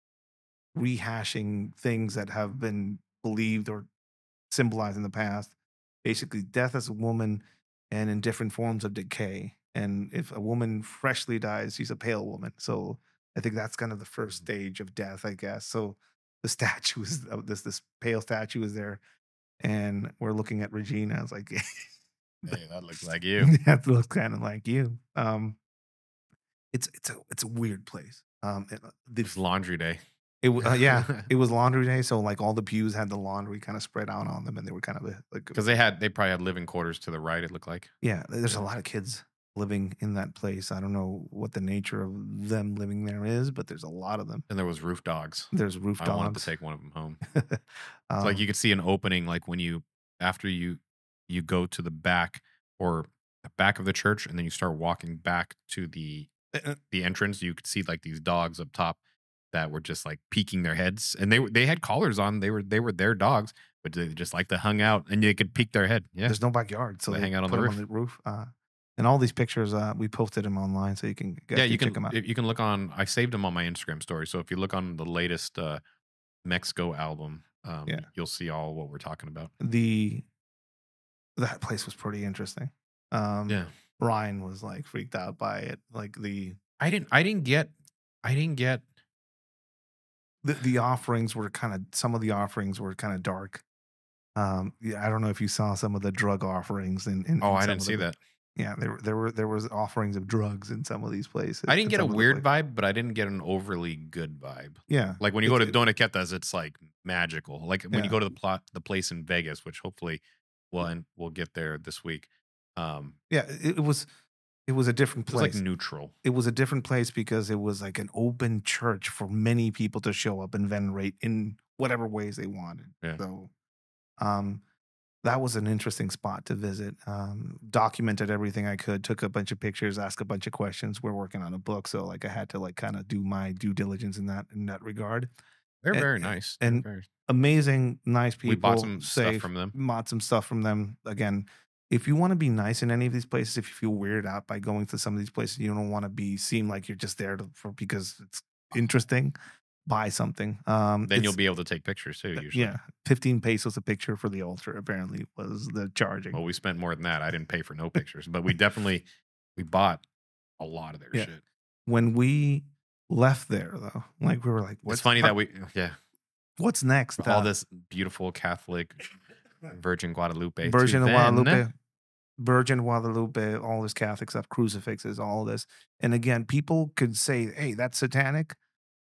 rehashing things that have been believed or symbolized in the past. Basically, death as a woman and in different forms of decay. And if a woman freshly dies, she's a pale woman. So I think that's kind of the first stage of death, I guess. So the statue is uh, this this pale statue is there, and we're looking at Regina. I was like, Hey, that looks like you. that looks kind of like you. Um, it's it's a it's a weird place. Um, it, the, It's laundry day. it w- uh, yeah, it was laundry day, so like all the pews had the laundry kind of spread out on them, and they were kind of a, like Because they had they probably had living quarters to the right. It looked like. yeah. There's a Yeah. lot of kids living in that place. I don't know what the nature of them living there is, but there's a lot of them. And there was roof dogs. There's roof I wanted dogs. to take one of them home. um, It's like you could see an opening, like when you after you you go to the back or the back of the church, and then you start walking back to the uh, the entrance. You could see like these dogs up top that were just like peeking their heads, and they were they had collars on. They were they were their dogs, but they just like to hung out, and they could peek their head. Yeah, there's no backyard, so They they hang out on put the them on the roof. Uh, And all these pictures, uh, we posted them online, so you can guys Yeah, can you check can them out. you can look on. I saved them on my Instagram story. So if you look on the latest uh, Mexico album, um, Yeah. you'll see all what we're talking about. The that place was pretty interesting. Um, Yeah, Ryan was like freaked out by it. Like the I didn't. I didn't get. I didn't get. the, the offerings were kind of some of the offerings were kind of dark. Um, yeah, I don't know if you saw some of the drug offerings in. in Oh, in I some didn't of see the, that. Yeah, there there were there was offerings of drugs in some of these places. I didn't in get a some of the weird places. vibe, but I didn't get an overly good vibe. Yeah, Like when you go to It's- Donaquetas, it's like magical. Like when you Yeah. go to the plot, the place in Vegas, which hopefully we'll and we'll get there this week. Um, yeah, it, it was it was a different it was place. like neutral. It was a different place because it was like an open church for many people to show up and venerate in whatever ways they wanted. Yeah. So, um, that was an interesting spot to visit. Um, documented everything I could, took a bunch of pictures, asked a bunch of questions. We're working on a book, so like I had to like kind of do my due diligence in that in that regard. They're And- very nice. They're and very- Amazing, nice people. we bought some safe, stuff from them. Bought some stuff from them. Again, if you want to be nice in any of these places, if you feel weirded out by going to some of these places, you don't want to be seem like you're just there to, for because it's interesting. Buy something. Um, Then you'll it's- be able to take pictures too. Usually, yeah, fifteen pesos a picture for the altar apparently was the charging. Well, we spent more than that. I didn't pay for no pictures, but we definitely we bought a lot of their Yeah. shit. When we left there, though, like we were like, "What's It's funny how- that we yeah what's next?" all Uh, this beautiful Catholic Virgin Guadalupe, to Virgin of then- Guadalupe, Virgin of Guadalupe, all this Catholic stuff, crucifixes, all this. And again, people could say, "Hey, that's satanic."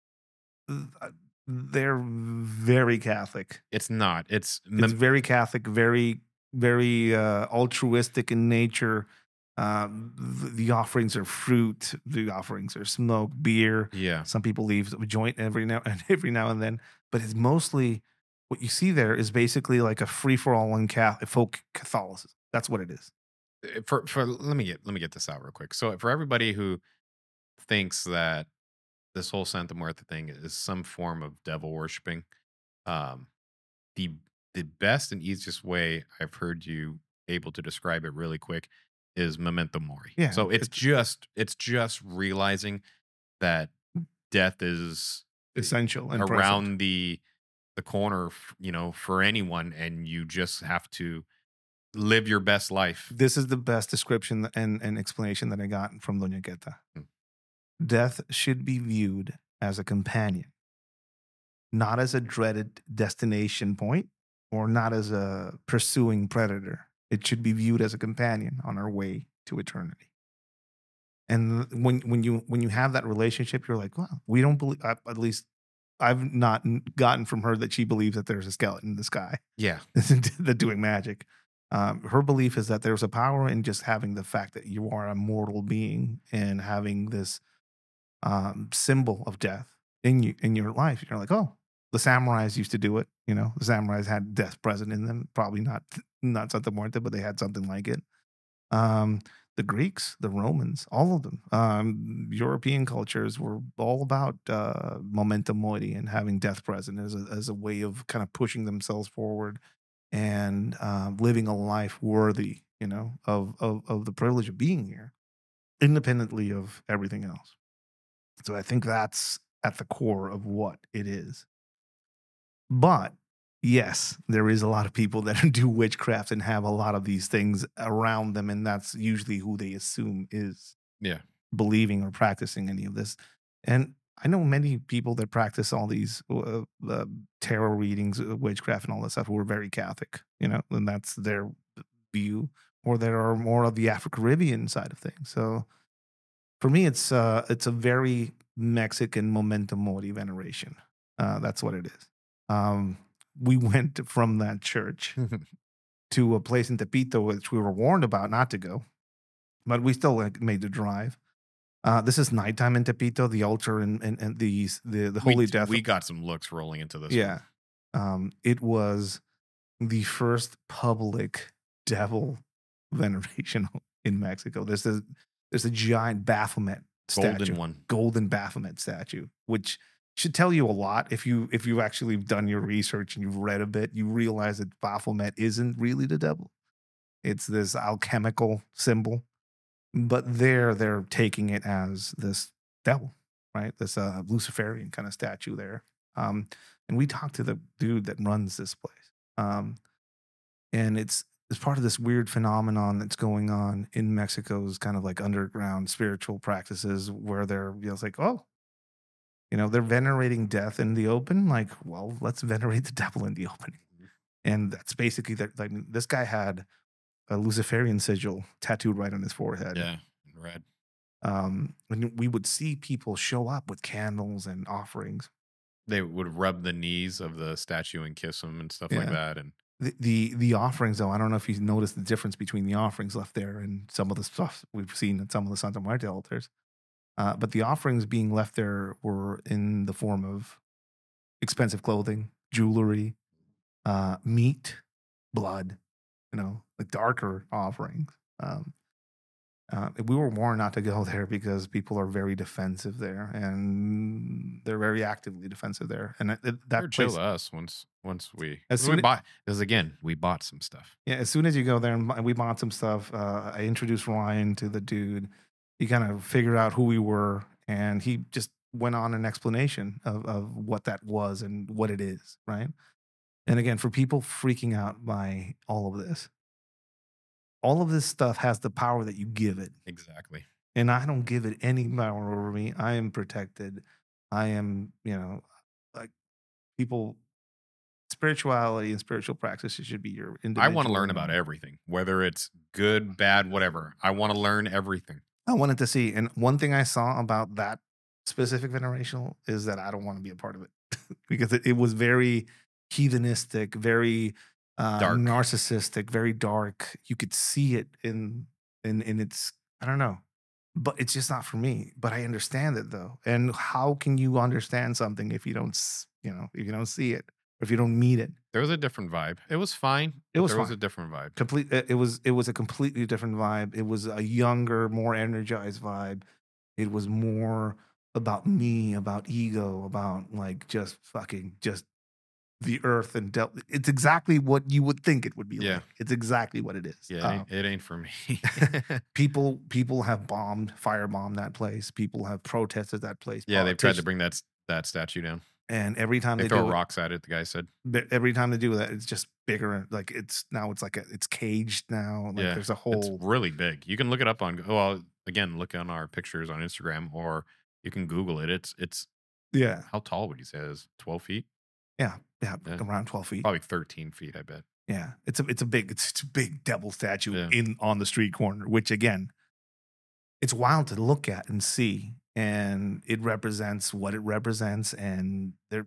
Uh, They're very Catholic. It's not. It's, It's mem- very Catholic, very, very uh, altruistic in nature. Um, the, the offerings are fruit. The offerings are smoke, beer. yeah. Some people leave a joint every now and every now and then, but it's mostly what you see there is basically like a free for all in Catholic, folk Catholicism. That's what it is. Uh, For for let me get let me get this out real quick. So for everybody who thinks that this whole Santa Muerte thing is some form of devil worshiping, um, the the best and easiest way I've heard you able to describe it really quick is memento mori. Yeah, So it's it's- just it's just realizing that death is Essential and present. around the the corner, f- you know, for anyone, and you just have to live your best life. This is the best description and, and explanation that I got from Doña Queta. Hmm. Death should be viewed as a companion, not as a dreaded destination point or not as a pursuing predator. It should be viewed as a companion on our way to eternity. And when when you when you have that relationship, you're like, well, we don't believe. At least I've not gotten from her that she believes that there's a skeleton in the sky Yeah, that doing magic. Um, her belief is that there's a power in just having the fact that you are a mortal being and having this um, symbol of death in you in your life. You're like, oh, the samurais used to do it. You know, the samurais had death present in them. Probably not not Santa Muerte, but they had something like it. Um, the Greeks, the Romans, all of them, um, European cultures were all about uh, memento mori and having death present as a, as a way of kind of pushing themselves forward and uh, living a life worthy, you know, of, of of the privilege of being here, independently of everything else. So I think that's at the core of what it is. But yes, there is a lot of people that do witchcraft and have a lot of these things around them, and that's usually who they assume is yeah. believing or practicing any of this. And I know many people that practice all these uh, uh, tarot readings, uh, witchcraft, and all that stuff who are very Catholic, you know, and that's their view. Or there are more of the Afro-Caribbean side of things. So for me, it's uh, it's a very Mexican memento mori veneration. Uh, that's what it is. Um, we went from that church to a place in Tepito, which we were warned about not to go, but we still like, made the drive. Uh, this is nighttime in Tepito, the altar and and, and the, the the holy we, death. We got some looks rolling into this. yeah, um, it was the first public devil veneration in Mexico. There's a there's a giant Baphomet Golden statue, one. golden Baphomet statue, which should tell you a lot if you if you've actually done your research and you've read a bit. You realize that Baphomet isn't really the devil. It's this alchemical symbol but there they're taking it as this devil, right? This uh, Luciferian kind of statue there. Um, and we talked to the dude that runs this place, um, and it's it's part of this weird phenomenon that's going on in Mexico's kind of like underground spiritual practices, where they're, you know, it's like, oh, you know, they're venerating death in the open. Like, well, let's venerate the devil in the open. And that's basically that. Like, this guy had a Luciferian sigil tattooed right on his forehead. Yeah, in red. Um, and we would see people show up with candles and offerings. They would rub the knees of the statue and kiss them and stuff like Yeah. that. And The, the the offerings, though, I don't know if you've noticed the difference between the offerings left there and some of the stuff we've seen at some of the Santa Muerte altars. Uh, but the offerings being left there were in the form of expensive clothing, jewelry, uh, meat, blood, you know, like darker offerings. Um, uh, we were warned not to go there because people are very defensive there, and they're very actively defensive there. And it, it- they're that chill place, to us once once we As we soon a- bought because again we bought some stuff. yeah, as soon as you go there and bu- we bought some stuff, uh, I introduced Ryan to the dude. He kind of figured out who we were, and he just went on an explanation of, of what that was and what it is, right? And again, for people freaking out by all of this, all of this stuff has the power that you give it. Exactly. And I don't give it any power over me. I am protected. I am, you know, like people, spirituality and spiritual practices should be your I individual. want to learn about everything, whether it's good, bad, whatever. I want to learn everything. I wanted to see. And one thing I saw about that specific venerational is that I don't want to be a part of it because it, it was very heathenistic, very uh, Dark. narcissistic, very dark. You could see it in in in its, I don't know, but it's just not for me. But I understand it though. And how can you understand something if you don't, s- you know, if you don't see it or if you don't meet it? There was a different vibe. It was fine. It but was there was fine. a different vibe. Complete. It it was it was a completely different vibe. It was a younger, more energized vibe. It was more about me, about ego, about like just fucking just the earth and del- it's exactly what you would think it would be Yeah. like. It's exactly what it is. Yeah, it Um, ain't, it ain't for me. people people have bombed, firebombed that place. People have protested that place. yeah, they've tried to Politicians- bring that s- that statue down. and every time They they, throw do it, rocks at it. The guy said, but every time they do that, it's just bigger. and, Like it's now it's like a, it's caged now. Like Yeah, there's a "It's whole really big." You can look it up on. Well, again, look on our pictures on Instagram, or you can Google it. It's it's yeah how tall would you say it is? Twelve feet? yeah yeah Yeah. around twelve feet. Probably thirteen feet. I bet. Yeah, it's a it's a big it's, it's a big devil statue Yeah. in on the street corner, which again, it's wild to look at and see, and it represents what it represents, and they're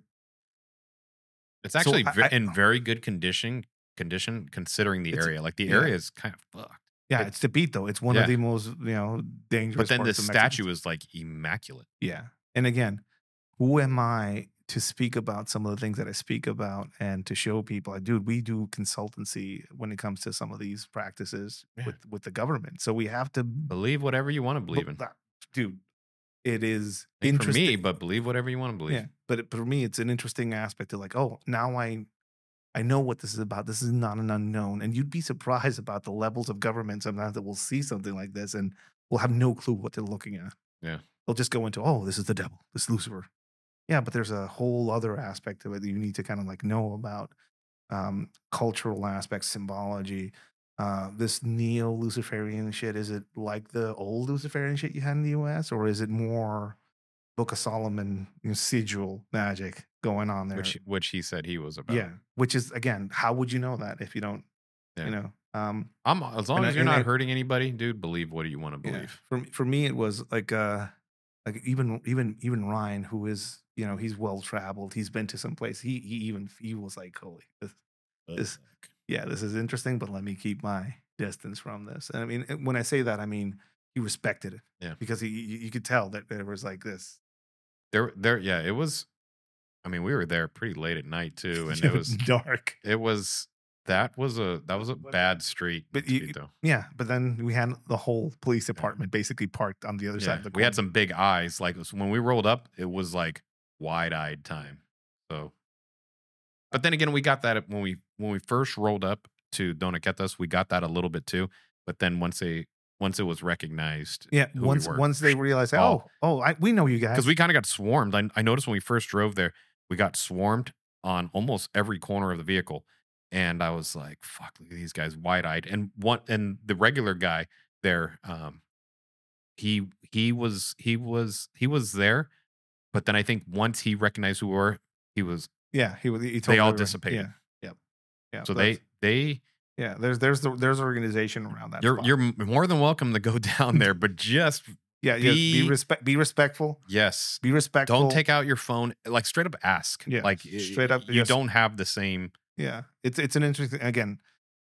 It's So actually I- ve- I- in very good condition. Condition considering the It's- area. Like the yeah. area is kind of fucked. yeah, It- it's Tepito. It's one Yeah. of the most you know dangerous. But then the parts of Mexico. statue is like immaculate. Yeah, and again, who am I to speak about some of the things that I speak about and to show people, like, dude, we do consultancy when it comes to some of these practices Yeah. with with the government, so we have to Believe whatever you want to believe in. that- dude. It is Ain't for interesting. me, but believe whatever you want to believe. yeah, but it, for me, it's an interesting aspect to like, oh, now I, I know what this is about. This is not an unknown, and you'd be surprised about the levels of government sometimes that will see something like this and will have no clue what they're looking at. Yeah. They'll just go into, oh, this is the devil, this is Lucifer. Yeah, but there's a whole other aspect to it that you need to kind of like know about, um, cultural aspects, symbology. Uh, this neo Luciferian shit, is it like the old Luciferian shit you had in the U S, or is it more Book of Solomon, you know, sigil magic going on there? Which which he said he was about. yeah, which is again, how would you know that if you don't, Yeah. you know? Um, I'm as long And as I- you're and not I- hurting anybody, dude, believe what you want to yeah. believe. For me- for me, it was like uh, like even even even Ryan, who is you know he's well traveled, he's been to some place. He he even he was like, holy, this, This- Ugh. yeah, this is interesting, but let me keep my distance from this. And I mean, when I say that, I mean he respected it. Yeah. because he you you could tell that there was like this. There there yeah, it was I mean, we were there pretty late at night too, and it was dark. it was that was a that was a bad street. But to you- be, though. Yeah, but then we had the whole police department basically parked on the other side Yeah, of the we had corner. some big eyes. Like so when we rolled up, it was like wide-eyed time. So, but then again, we got that at- when we when we first rolled up to Donaquetas, we got that a little bit too. But then once they once it was recognized. Yeah, who we once were. once they realize, Oh. oh, oh, I, we know you guys. Because we kind of got swarmed. I, I noticed when we first drove there, we got swarmed on almost every corner of the vehicle. And I was like, fuck, look at these guys wide eyed. And one and the regular guy there, um, he he was he was he was there, but then I think once he recognized who we were, he was yeah, he was. He told they all everyone. dissipated. Yeah, yep, yeah. So they they yeah. There's there's the, there's organization around that. you're spot. you're more than welcome to go down there, but just yeah, yeah. Be be- respect. Be respectful. yes. Be respectful. Don't take out your phone. Like straight up ask. Yeah, Like straight up, You yes. don't have the same. Yeah, it's it's an interesting. Again,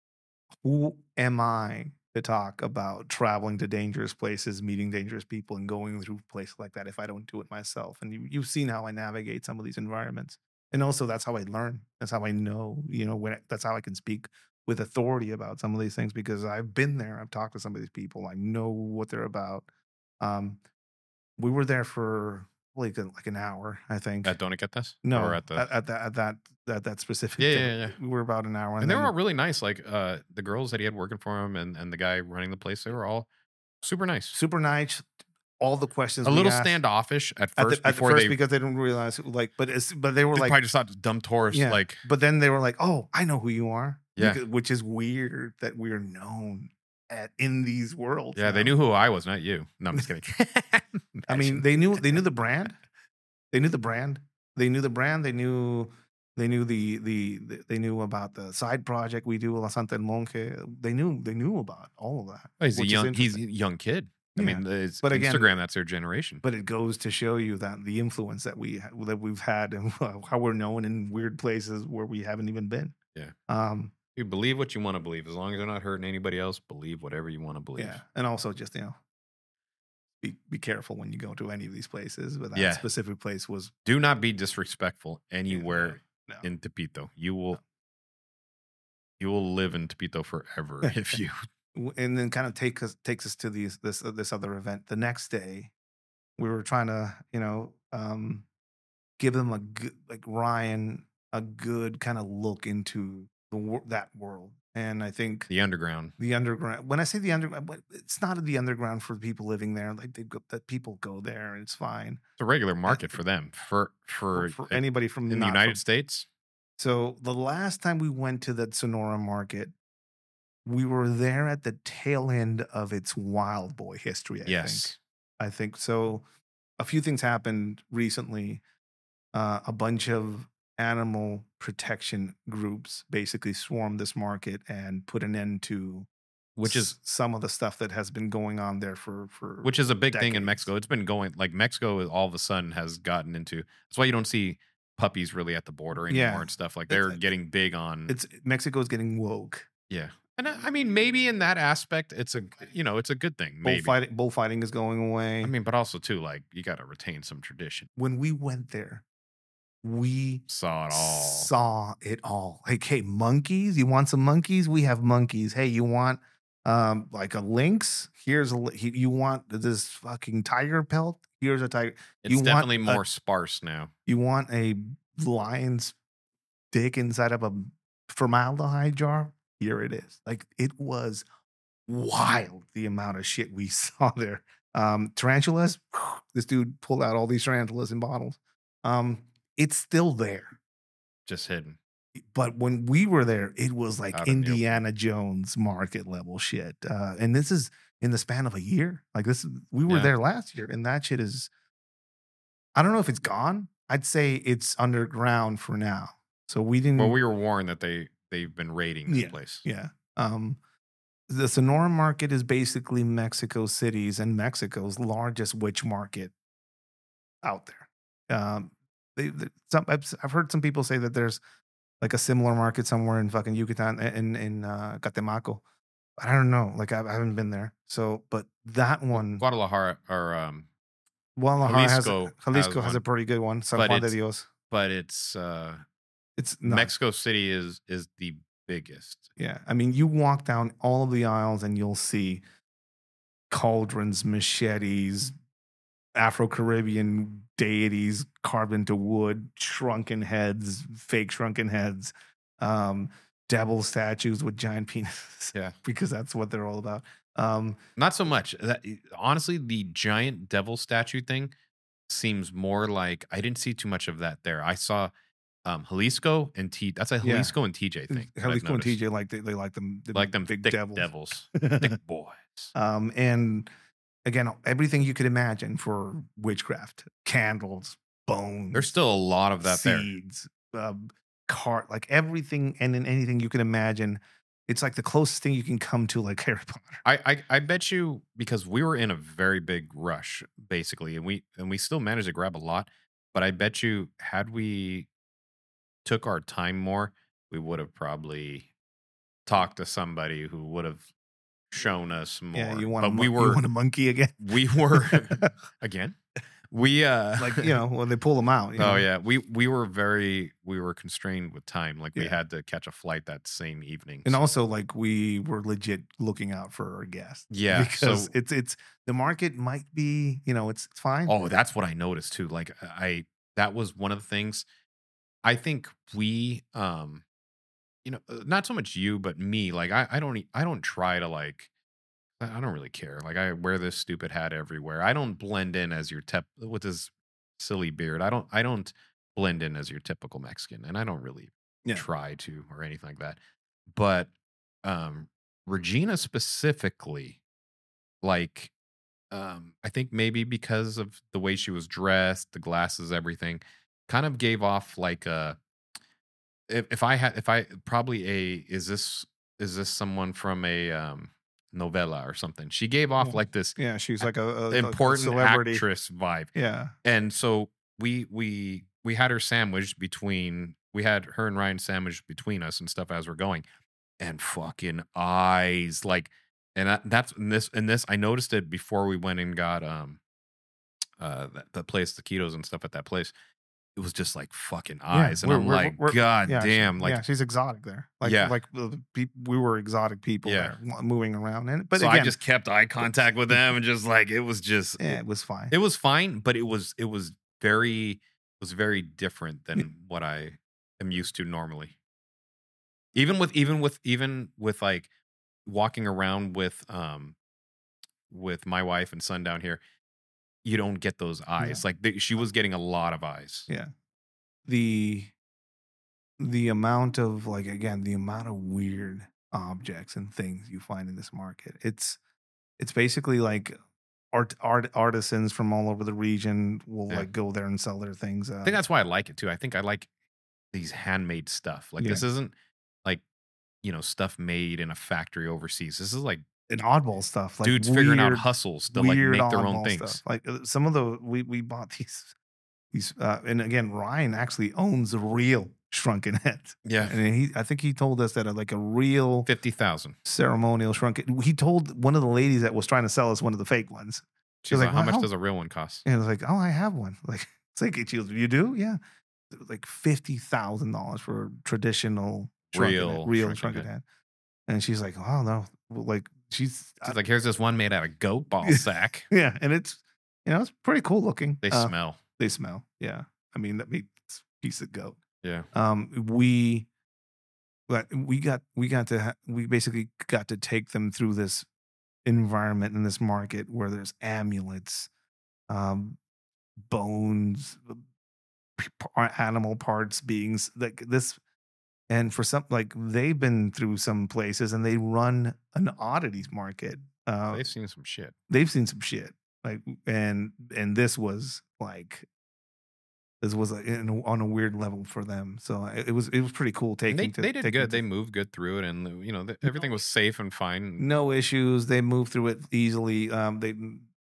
who am I to talk about traveling to dangerous places, meeting dangerous people, and going through places like that if I don't do it myself? And you, you've seen how I navigate some of these environments, and also that's how I learn. That's how I know. You know, when I- that's how I can speak with authority about some of these things because I've been there. I've talked to some of these people. I know what they're about. Um, we were there for like a, like an hour, I think. At Don't Get This? no, Or at the. at, at that at that at that specific. Yeah, thing. yeah, yeah. We were about an hour, and they then- were all really nice. Like uh, the girls that he had working for him and, and the guy running the place, they were all super nice. super nice. All the questions A we little asked standoffish at at first the, at the before first they, because they didn't realize like, but it's but they were they like, probably just thought dumb tourists. Yeah. Like, but then they were like, oh, I know who you are. Yeah. Because- which is weird that we're known at in these worlds. yeah, they now. knew who I was, not you. No, I'm just kidding. I mean, they knew they knew the brand. They knew the brand. They knew the brand. They knew they knew the the, the they knew about the side project we do, La Santa El Monje. They knew they knew about all of that. Oh, he's a which is young, he's a interesting. young kid. I Yeah. mean, it's But again- Instagram. That's their generation. But it goes to show you that the influence that we ha- that we've had and how we're known in weird places where we haven't even been. Yeah. Um. You believe what you want to believe, as long as they're not hurting anybody else. Believe whatever you want to believe. Yeah. And also just you know, be be careful when you go to any of these places. But that Yeah. specific place was Do not be disrespectful anywhere no. in Tepito. You will, you will live in Tepito forever if you. W- and then kind of take us takes us to these this uh, this other event. The next day, we were trying to you know um, give them a good like Ryan a good kind of look into the wor- that world, and I think The underground. the underground. When I say the underground, but it's not the underground for people living there. Like they go, that people go there, and it's fine It's a regular market for them. For for, for, for anybody from in the not United from- States. So the last time we went to the Sonora market, we were there at the tail end of its wild boy history. I think. Yes. I think so. A few things happened recently. Uh, a bunch of animal protection groups basically swarmed this market and put an end to Which is s- some of the stuff that has been going on there for for which is a big thing in decades. Mexico. It's been going like Mexico is all of a sudden has gotten into. That's why you don't see puppies really at the border anymore Yeah. and stuff like It's- they're getting big on. it's Mexico's getting woke. Yeah, and I I mean maybe in that aspect it's a you know it's a good thing. Maybe Bullfighting bullfighting is going away. I mean, but also too like you got to retain some tradition. when we went there, we Saw it all. saw it all. Like, hey, monkeys, you want some monkeys? We have monkeys. Hey, you want um like a lynx? Here's a li- he- you want this fucking tiger pelt? Here's a tiger. It's you want definitely a- more sparse now. You want a lion's dick inside of a formaldehyde jar? Here it is. Like it was wild the amount of shit we saw there. Um, tarantulas. This dude pulled out all these tarantulas in bottles. Um, it's still there. Just hidden. But when we were there, it was like Out in the open. Indiana Jones market level shit. Uh, and this is in the span of a year. Like this, we were Yeah. there last year, and that shit is. I don't know if it's gone. I'd say it's underground for now. So we didn't. Well, we were warned that they they've been raiding this Yeah. place. Yeah. Um, the Sonora market is basically Mexico City's and Mexico's largest witch market out there. Um, they, they- some I've, I've heard some people say that there's like a similar market somewhere in fucking Yucatan in in uh, Catemaco. I don't know. Like I, I haven't been there. So, but that one, Guadalajara or um, Guadalajara has Jalisco a, Jalisco has has a one. pretty good one. San But Juan de it's- Dios. but it's uh, It's not. Mexico City is is the biggest. Yeah. I mean, you walk down all of the aisles and you'll see cauldrons, machetes, Afro Caribbean deities carved into wood, shrunken heads, fake shrunken heads, um, devil statues with giant penises. Yeah. because that's what they're all about. Um, Not so much. That, honestly, the giant devil statue thing seems more like I didn't see too much of that there. I saw um, Jalisco and T. That's a Yeah. Jalisco and T J thing. that I've Jalisco and noticed. T J like they, they like them, them like them big thick devils. devils, thick boys. Um, and again, everything you could imagine for witchcraft, candles, bones. There's still a lot of that there. seeds, uh, cart, like everything and then anything you can imagine. It's like the closest thing you can come to like Harry Potter. I, I I bet you because we were in a very big rush basically, and we and we still managed to grab a lot. But I bet you had we took our time more, we would have probably talked to somebody who would have shown us more. Yeah, you want, but a, mon- we were you want a monkey again? we were again. We uh Like, you know, when they pull them out. You know? oh yeah, we we were very we were constrained with time. Like we Yeah. had to catch a flight that same evening. And so- also, like, we were legit looking out for our guests. Yeah, because so- it's it's the market might be, you know, it's, it's fine. Oh, that's what I noticed too. Like I that was one of the things. I think we um you know, uh, not so much you, but me, like I, I don't e- I don't try to like I I don't really care. Like I wear this stupid hat everywhere. I don't blend in as your tep with this silly beard. I don't I don't blend in as your typical Mexican, and I don't really Yeah. try to or anything like that. But um Regina specifically, like um I think maybe because of the way she was dressed, the glasses, everything, kind of gave off like a if, if I had if I probably a is this is this someone from a um novella or something. She gave off Yeah. like this Yeah, she's like a, a- a important celebrity. actress vibe. Yeah. And so we we we had her sandwiched between we had her and Ryan sandwiched between us and stuff as we're going. And fucking eyes like and that, that's in this in this I noticed it before we went and got um uh that, that place, the taquitos and stuff at that place. It was just like fucking eyes. and we're- I'm we're- like, we're- God Yeah, she- damn. Like yeah, she's exotic there. Like, Yeah. like the peop we were exotic people Yeah. there, mo- moving around. And but so again, I just kept eye contact with them and just like it was just yeah, it was fine. it was fine, but it was it was very it was very different than what I am used to normally. Even with even with even with like walking around with um with my wife and son down here, you don't get those eyes. Like they, she was getting a lot of eyes. Yeah. The the amount of like again, the amount of weird objects and things you find in this market. It's it's basically like art art artisans from all over the region will Yeah. like go there and sell their things. Uh, I think that's why I like it too. I think I like these handmade stuff. Like Yeah. this isn't like you know stuff made in a factory overseas. This is like an oddball stuff. Like dudes figuring out weird- hustles to like weird make their own oddball things. stuff. Like uh, some of the we we bought these these uh, and again Ryan actually owns a real shrunken head. Yeah, And he I think he told us that uh, like a real fifty thousand. ceremonial shrunken. He told one of the ladies that was trying to sell us one of the fake ones. She's was like, like, how "Well, much how-" does a real one cost? And it was like, oh, I have one. Like it's like she goes, you do? Yeah. It was like fifty thousand dollars for a traditional shrunken Real head, real shrunken shrunken head. head. And she's like, oh no. Well, like she's She's like, here's this one made out of goat ball sack. yeah, and it's you know, it's pretty cool looking. They Uh, smell. They smell. Yeah. I mean, that means piece of goat. Yeah. Um, we, but we got we got to ha- we basically got to take them through this environment in this market where there's amulets, um, bones, p- p- animal parts, beings like this. And for some, like they've been through some places and they run an oddities market. Uh, They've seen some shit. they've seen some shit like and and this was like this was like in a, on a weird level for them so it, it was it was pretty cool taking And they, to, they did taking good. to- They moved good through it, and you know th- everything was safe and fine. no issues they moved through it easily um they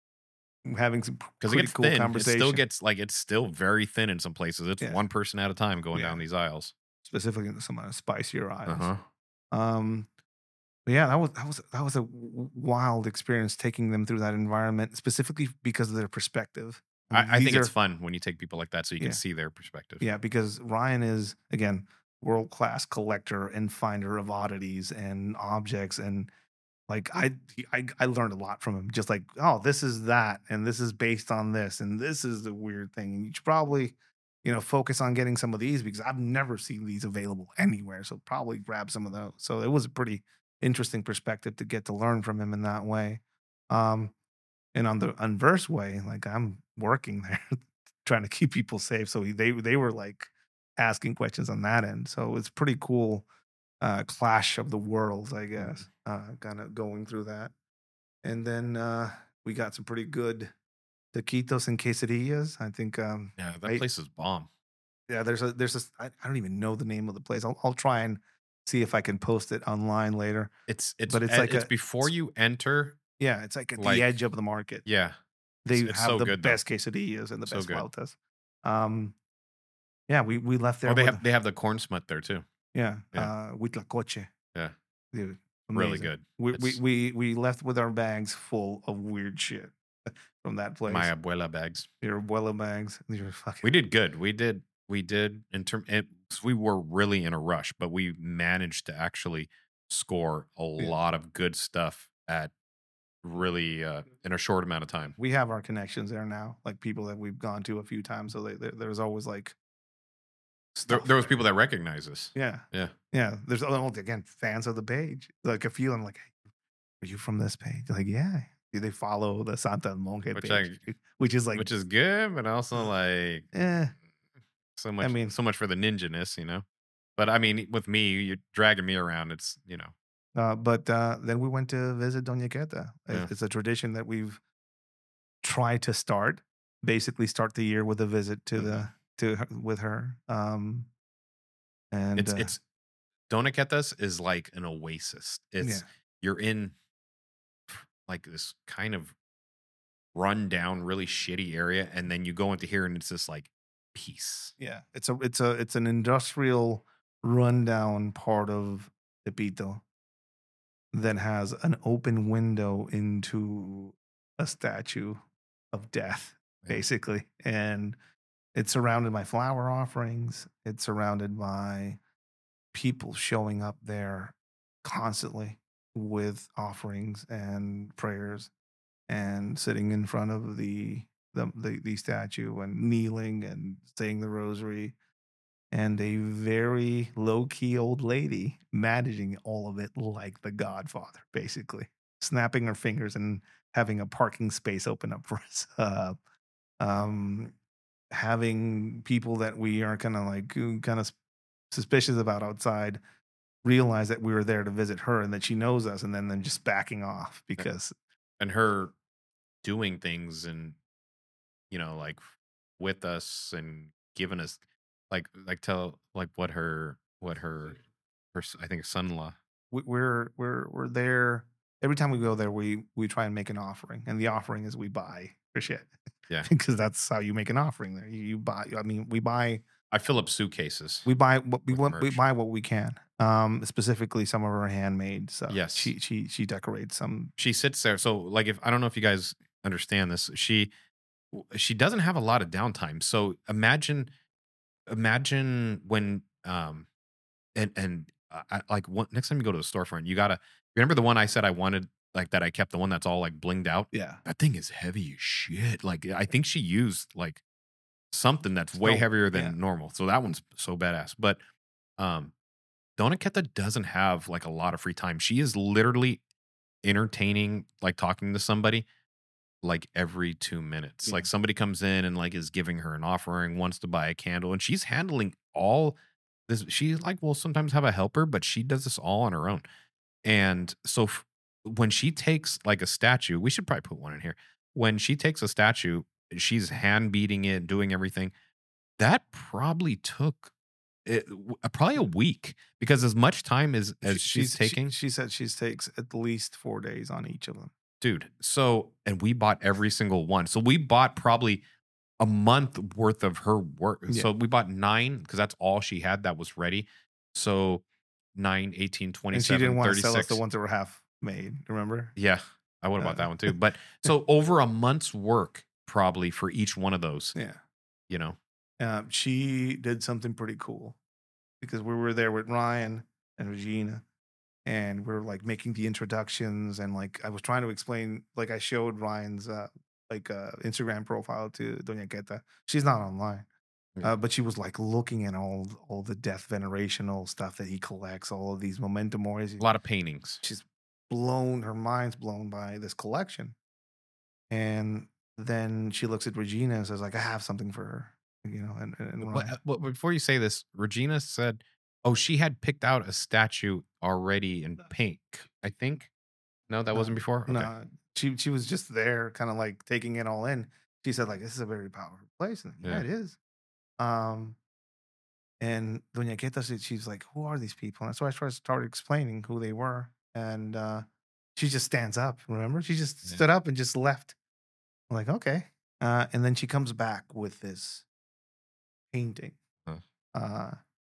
having some Because it pretty gets cool thin. It conversation still gets like it's still very thin in some places. It's Yeah. one person at a time going Yeah. down these aisles. specifically in some of the spicier items Uh huh. um but yeah that was that was that was a w- wild experience taking them through that environment specifically because of their perspective. I, I think These it's are- fun when you take people like that, so you Yeah. can see their perspective. Yeah, because Ryan is again world class collector and finder of oddities and objects, and like I, he- I I learned a lot from him. Just like, oh, this is that, and this is based on this, and this is the weird thing, and you should probably, you know, focus on getting some of these because I've never seen these available anywhere. So probably grab some of those. So it was a pretty interesting perspective to get to learn from him in that way. Um, and on the inverse way, like I'm working there trying to keep people safe. So he- they they were like asking questions on that end. So it's pretty cool uh, clash of the worlds, I guess, uh, kind of going through that. And then uh, we got some pretty good taquitos and quesadillas. I think, um, Yeah, that I- place is bomb. yeah, there's a there's a I I don't even know the name of the place. I'll I'll try and see if I can post it online later. It's it's But it's it's, like it's a- before you enter. Yeah, it's like at Like- the edge of the market. Yeah, They it's have so the good, though. best quesadillas and the So best good. flautas. Um, yeah, we we left there. Oh, they with, have they have the corn smut there too. yeah, yeah. uh, huitlacoche. Yeah. Dude, Really amazing. good. We, we It's we we left with our bags full of weird shit from that place. my abuela bags. Your abuela bags. Your fucking. We did good. We did we did in term. It, we were really in a rush, but we managed to actually score a Yeah. lot of good stuff at really uh, in a short amount of time. We have our connections there now, like people that we've gone to a few times. So they, there- there's always like. There, stuff there was there. people that recognize us. Yeah. Yeah. Yeah. There's oh, again fans of the page. Like a few. I'm like, hey, are you from this page? Like, yeah. Do they follow the Santa Monge Which page? which is like, Which is good, but also like eh. so much. mean- so much for the ninja-ness, you know. But I mean, with me, you're dragging me around. It's you know. Uh, but uh, then we went to visit Doña Queta. It- Yeah. It's a tradition that we've tried to start. Basically, start the year with a visit to the to her, with her. Um, and It's uh, it's Donaquetas is like an oasis. It's Yeah. you're in like this kind of run down, really shitty area, and then you go into here and it's just like peace. yeah, it's a it's a it's an industrial rundown part of Tepito that has an open window into a statue of death, Yeah. basically, and it's surrounded by flower offerings. It's surrounded by people showing up there constantly with offerings and prayers and sitting in front of the the the, the statue and kneeling and saying the rosary, and a very low-key old lady managing all of it like the Godfather, basically snapping her fingers and having a parking space open up for us. Uh, um, having people that we are kind of like kind of suspicious about outside realize that we were there to visit her and that she knows us, and then then just backing off because And her doing things and you know, like with us and giving us like like tell like what her what her her s- I think son-in-law. we, we're we're we're there every time we go there. We we try and make an offering, and the offering is we buy for shit. Yeah. because that's how you make an offering there. You, you buy. I mean, we buy. I fill up suitcases. We buy what we With want. We merch. buy what we can. Um, specifically some of her handmade stuff. Yes. she she she decorates some. She sits there. So like if I don't know if you guys understand this, she she doesn't have a lot of downtime. So imagine imagine when um and and uh, I, like one, next time you go to the storefront, you gotta remember the one I said I wanted like that I kept the one that's all like blinged out. Yeah, That thing is heavy as shit. Like I think she used like something that's way Stone, heavier than yeah. normal. So that one's so badass. But um Donna Queta doesn't have like a lot of free time. She is literally entertaining, like talking to somebody like every two minutes. Yeah. Like somebody comes in and like is giving her an offering, wants to buy a candle, and she's handling all this. She like will sometimes have a helper, but she does this all on her own. And so f- when she takes like a statue, we should probably put one in here. When she takes a statue, she's hand beating it, doing everything. That probably took it, w- probably a week because as much time as as She- she's, taking, She, she said she takes at least four days on each of them. dude. So and we bought every single one. So we bought probably a month worth of her work. Yeah. So we bought nine because that's all she had that was ready. So nine, eighteen, And she twenty-seven, didn't want to sell us thirty-six. the ones that were half made. Remember? Yeah, I would have bought Uh, that one too. But so over a month's work probably for each one of those, Yeah. you know. Uh, she did something pretty cool because we were there with Ryan and Regina, and we are like making the introductions, and like I was trying to explain, like I showed Ryan's uh, like uh, Instagram profile to Doña Queta. She's not online, Uh, but she was like looking at all all the death venerational stuff that he collects, all of these memento moris. A lot of paintings. She's blown, her mind's blown by this collection. And then she looks at Regina and says, like, I have something for her, you know. And, and But, Ryan- uh, but before you say this, Regina said, "Oh, she had picked out a statue already in pink." I think. No, that wasn't before. Okay. No, she she was just there, kind of like taking it all in. She said, like, this is a very powerful place. And yeah, Yeah. it is. Um, and Doña Queta, she- she's like, who are these people? And so I started started explaining who they were. And uh, she just stands up, remember? She just Yeah. stood up and just left. I'm like, okay. Uh, and then she comes back with this painting. Huh. Uh,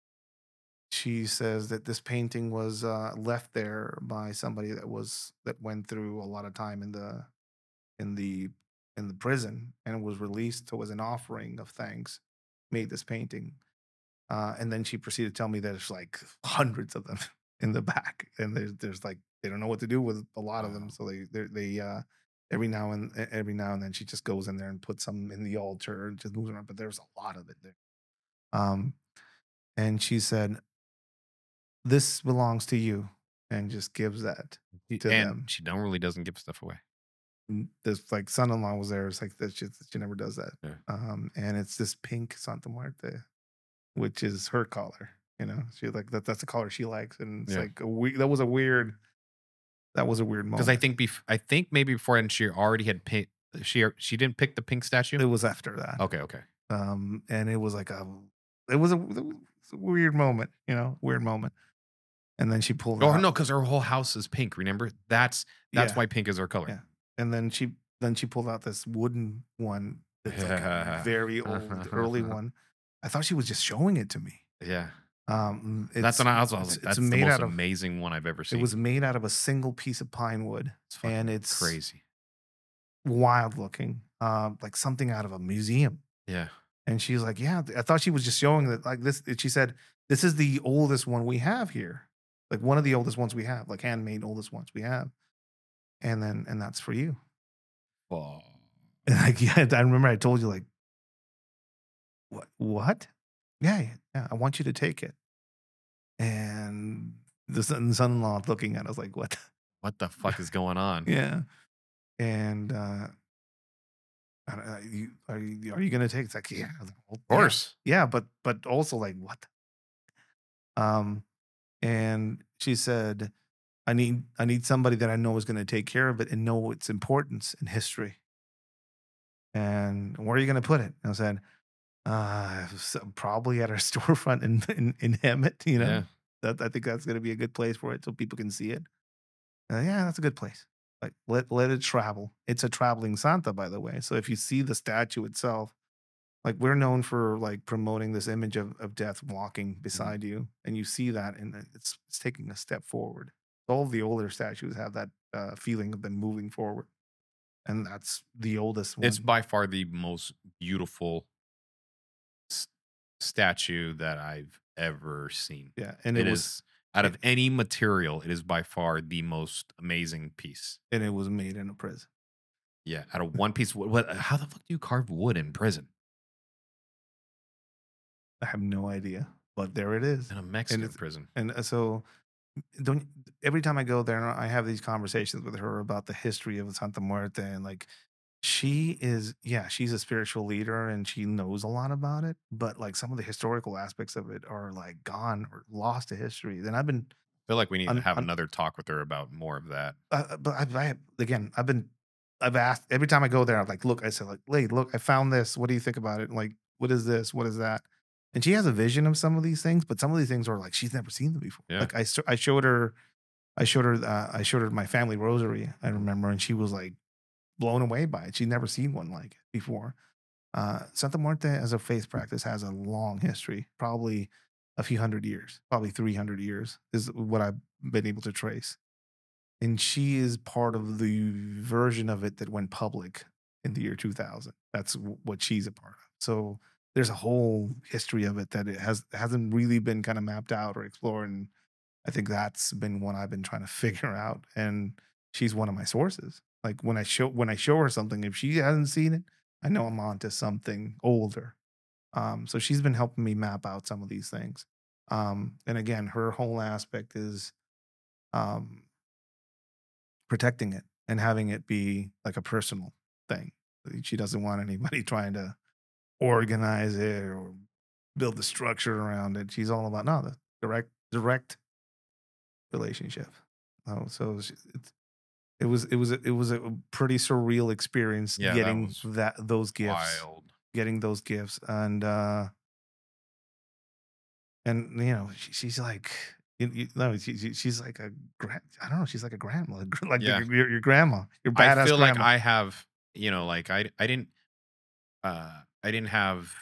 she says that this painting was uh, left there by somebody that was that went through a lot of time in the in the in the prison and was released. So it was an offering of thanks. Made this painting, uh, and then she proceeded to tell me that there's like hundreds of them in the back, and there's there's like they don't know what to do with a lot of them, Wow. so they they they uh, every now and e- every now and then she just goes in there and puts some in the altar and just moves around. But there's a lot of it there. Um, and she said, "This belongs to you," and just gives that to and them. she don't really doesn't give stuff away. And this like son-in-law was there. It's like that. She, she never does that. Yeah. Um, and it's this pink Santa Muerte, which is her color. You know, she like that. That's the color she likes, and it's Yeah. like a we- that was a weird. That was a weird moment Because I think bef- I think maybe before and she already had picked. She she didn't pick the pink statue. it was after that. Okay, okay. Um, and it was like a, it was a, it was a weird moment. You know, weird moment. And then she pulled. Oh out- no, because her whole house is pink. Remember? That's that's Yeah. why pink is her color. Yeah. And then she then she pulled out this wooden one. That's like a very old, early one. I thought she was just showing it to me. Yeah. Um, it's, That's what I was, I was it's- like, that's it's the made most out of. amazing one I've ever seen. It was made out of a single piece of pine wood, It's fucking and it's crazy. wild looking, um, like something out of a museum. Yeah. And she's like, "Yeah, I thought she was just showing that, like this." She said, "This is the oldest one we have here, like one of the oldest ones we have, like handmade oldest ones we have." And then, and that's for you. Oh. And like, yeah, I remember I told you, like, what? What? Yeah, yeah, yeah, I want you to take it. And the son- son-in-law looking at us like, what? What the fuck is going on? Yeah. And uh, I don't know, you, are you are you gonna take it? It's like, yeah, I was like, well, Of course. Yeah, yeah, but but also like what? the- Um, and she said, I need I need somebody that I know is gonna take care of it and know its importance in history. And where are you gonna put it? And I said, uh, so- probably at our storefront in in, in Hemet, you know. Yeah. That I think that's gonna be a good place for it so people can see it. Uh, yeah, that's a good place. Like let let it travel. It's a traveling Santa, by the way. So if you see the statue itself, like we're known for like promoting this image of, of death walking beside you, and you see that, and it's it's taking a step forward. All of the older statues have that uh, feeling of them moving forward, and that's the oldest one. It's by far the most beautiful s- statue that I've ever seen. yeah, and It it, is was out of any material, it is by far the most amazing piece. and it was made in a prison. Yeah, out of one piece. What, what? How the fuck do you carve wood in prison? I have no idea, but there it is. In a Mexican it's- prison. And uh, so, don't every time I go there, I have these conversations with her about the history of Santa Muerte, and like, she is, yeah, she's a spiritual leader and she knows a lot about it, but like some of the historical aspects of it are like gone or lost to history. Then I've been, I feel like we need Un- to have un- another talk with her about more of that. uh, but I, I, again, I've been, I've asked every time I go there, I'm like, look, I said, like, Lady, look, I found this. What do you think about it? Like, what is this? What is that? And she has a vision of some of these things, but some of these things are like she's never seen them before. Yeah. Like I, st- I showed her, I showed her, uh, I showed her my family rosary. I remember, and she was like blown away by it. She'd never seen one like it before. Uh, Santa Muerte as a faith practice has a long history, probably a few hundred years, probably three hundred years is what I've been able to trace. And she is part of the version of it that went public in the year two thousand. That's w- what she's a part of. So there's a whole history of it that it has hasn't really been kind of mapped out or explored. And I think that's been one I've been trying to figure out. And she's one of my sources. Like when I show when I show her something, if she hasn't seen it, I know I'm onto something older. Um, so she's been helping me map out some of these things. Um, and again, her whole aspect is um, protecting it and having it be like a personal thing. She doesn't want anybody trying to organize it or build the structure around it. She's all about no, the direct direct relationship. Oh, so it's, it was it was it was a pretty surreal experience Yeah, that getting was that, those gifts, Wild. getting those gifts, and uh, and you know she, she's like. You, you, no, she, she, she's like a grand. I don't know. She's like a grandma, like Yeah. your, your, your grandma, your badass I feel grandma. like I have, you know, like I I didn't uh I didn't have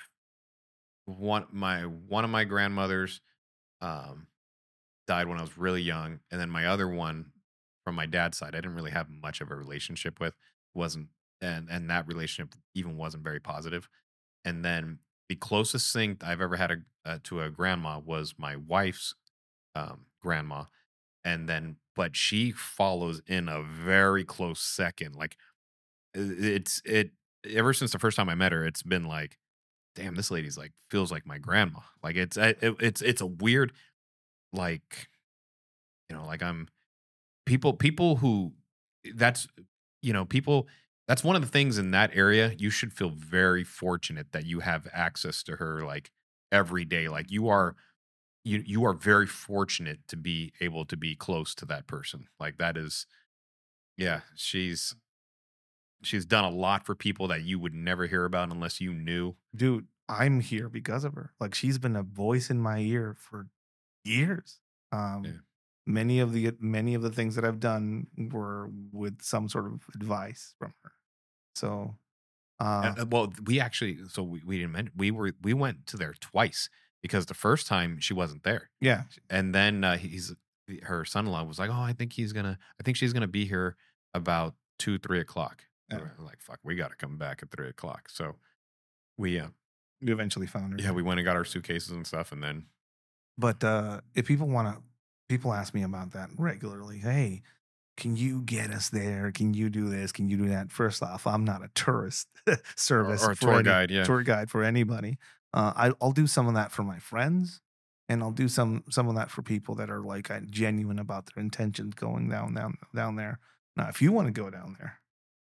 one my one of my grandmothers um died when I was really young, and then my other one from my dad's side I didn't really have much of a relationship with. Wasn't and and that relationship even wasn't very positive. And then the closest thing I've ever had a, uh, to a grandma was my wife's um grandma, and then but she follows in a very close second. Like i- it's it ever since the first time I met her, it's been like, damn, this lady's like feels like my grandma. Like it's I- it, it's it's a weird, like, you know, like I'm people people who that's you know people that's one of the things in that area. You should feel very fortunate that you have access to her like every day. Like you are you you are very fortunate to be able to be close to that person. Like that is, yeah, she's she's done a lot for people that you would never hear about unless you knew. Dude, I'm here because of her. Like she's been a voice in my ear for years. Um, Yeah. Many of the many of the things that I've done were with some sort of advice from her. So, uh, Uh, uh, well, we actually, so we, we didn't mention, we were, we went to there twice because the first time she wasn't there. yeah, And then uh, he's, her son in law was like, oh, I think he's going to, I think she's going to be here about two, three o'clock. Yeah. We're like, fuck, we got to come back at three o'clock. So we, uh, we eventually found her. yeah, we went and got our suitcases and stuff. And then, But uh, if people want to, people ask me about that regularly. Hey, can you get us there? Can you do this? Can you do that? First off, I'm not a tourist service or a for tour any- guide. Yeah. tour guide for anybody. Uh, I, I'll do some of that for my friends, and I'll do some some of that for people that are like uh, genuine about their intentions going down down down there. Now, if you want to go down there,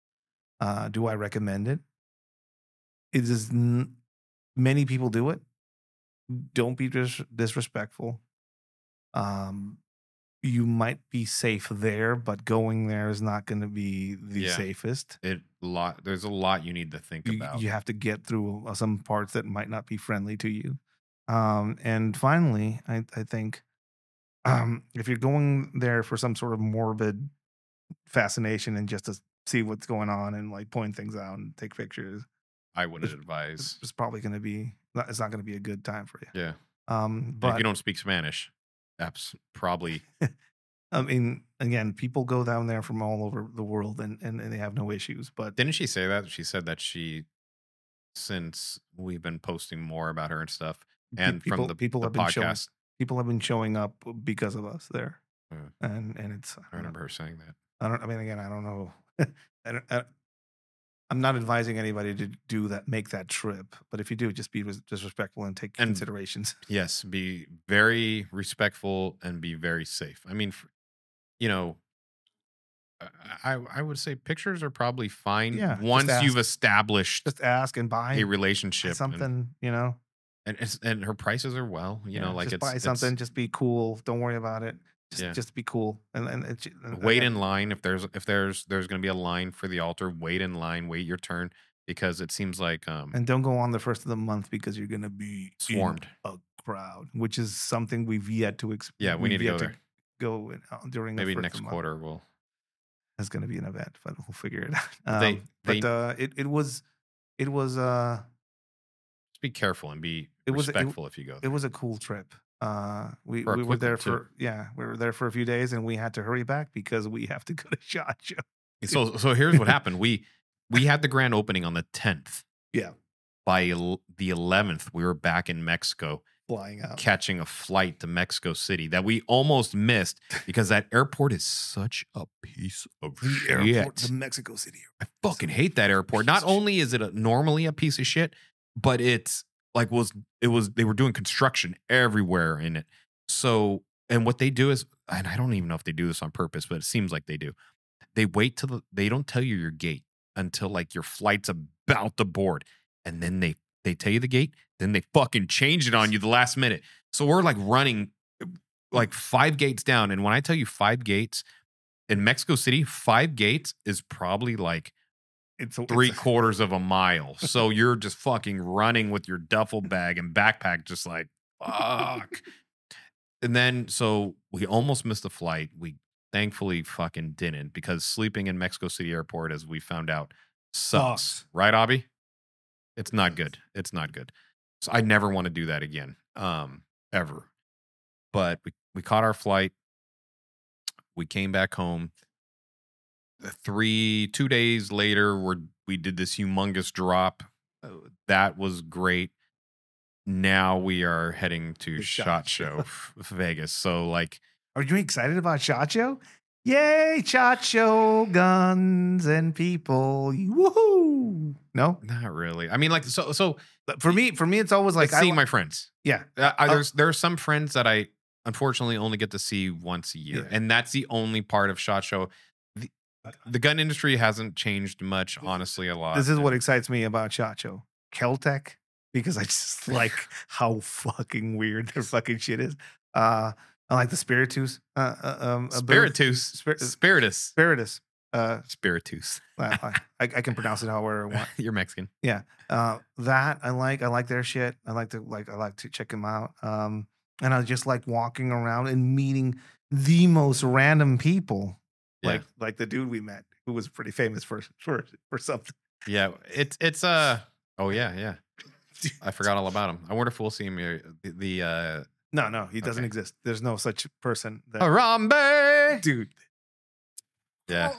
uh, do I recommend it? It is n- many people do it. Don't be dis- disrespectful. Um, you might be safe there, but going there is not going to be the Yeah. safest. It lot, there's a lot you need to think You, about. you have to get through uh, some parts that might not be friendly to you. Um, and finally, I, I think um, if you're going there for some sort of morbid fascination and just to see what's going on and like point things out and take pictures, I wouldn't it's- advise. it's probably going to be not- it's not going to be a good time for you. Yeah. Um, And if but you don't speak Spanish, that's probably, I mean, again, people go down there from all over the world and, and, and they have no issues. But didn't she say that? She said that she, since we've been posting more about her and stuff, pe- and people, from the, people the have been showing podcast, people have been showing up because of us there, Yeah. and and it's I I don't, remember her saying that. I don't. I mean, again, I don't know. I don't, I, I'm not advising anybody to do that, make that trip. But if you do, just be res- disrespectful and take And- considerations. Yes, be very respectful and be very safe. I mean, f- you know, I I would say pictures are probably fine Yeah, just once you've ask. established Just ask and buy, a buy relationship. and- something. You know, and it's, and her prices are well. You Yeah, know, like just it's, buy it's something. Just be cool. Don't worry about it. Just Yeah. just be cool. And and it's, and wait again, in line if there's if there's there's going to be a line for the altar. Wait in line. Wait your turn because it seems like um And don't go on the first of the month because you're going to be in swarmed. a crowd, which is something we've yet to experience. Yeah, we need to go there. Go in, uh, during the Maybe first next of the month. quarter we'll. It's going to be an event, but we'll figure it out. But they- Um, but they- uh, it it was it was uh Just be careful and be It was- it- respectful if you go. it There. was a cool trip. Uh, we For a we were quick one, there too. for yeah we were there for a few days and we had to hurry back because we have to go to SHOT Show. So so here's what happened. We we had the grand opening on the tenth. Yeah. By el- the eleventh, we were back in Mexico, Flying out. catching a flight to Mexico City that we almost missed because that airport is such a piece of The shit. airport, the Mexico City. I fucking hate that airport. Not Piece of shit. only is it a, normally a piece of shit, but it's like was it was they were doing construction everywhere in it. So and what they do is, and I don't even know if they do this on purpose, but it seems like they do. They wait till the, they don't tell you your gate until like your flight's about to board, and then they they tell you the gate, then they fucking change it on you the last minute. So we're like running like five gates down, and when I tell you five gates in Mexico City, five gates is probably like It's a- three it's a- quarters of a mile. So you're just fucking running with your duffel bag and backpack, just like fuck. And then so we almost missed the flight. We thankfully fucking didn't, because sleeping in Mexico City airport, as we found out, sucks. Sucks. Right, Abby? It's not good. It's not good. So I never want to do that again. Um, ever. But we, we caught our flight. We came back home. Three, two days later, we we did this humongous drop. Uh, That was great. Now we are heading to The SHOT SHOT Show, F- Vegas. So like, Are you excited about SHOT Show? Yay, SHOT Show, guns and people. Woohoo! No? not really. I mean, like, so so But for me, for me, it's always like like I seeing li- my friends. yeah. Uh, I, Oh. there's there are some friends that I unfortunately only get to see once a year, Yeah. and that's the only part of SHOT Show. The, the gun industry hasn't changed much, honestly, a lot. This is what excites me about SHOT Show. Keltec, because I just like how fucking weird their fucking shit is. Uh, I like the Spiritus. Uh, uh, um, ability- Spiritus, Spir- Spiritus, Spiritus. Uh, Spiritus. I, I, I can pronounce it however I want. You're Mexican. Uh, that I like. I like their shit. I like to like. I like to check them out. Um, and I just like walking around and meeting the most random people. Yeah. Like like the dude we met, who was pretty famous for for for something. Yeah, it's it's uh oh yeah yeah. I forgot all about him. I wonder if we'll see him here. The, the uh No, no, he doesn't Okay. exist. There's no such person. That, Harambe. dude, Yeah,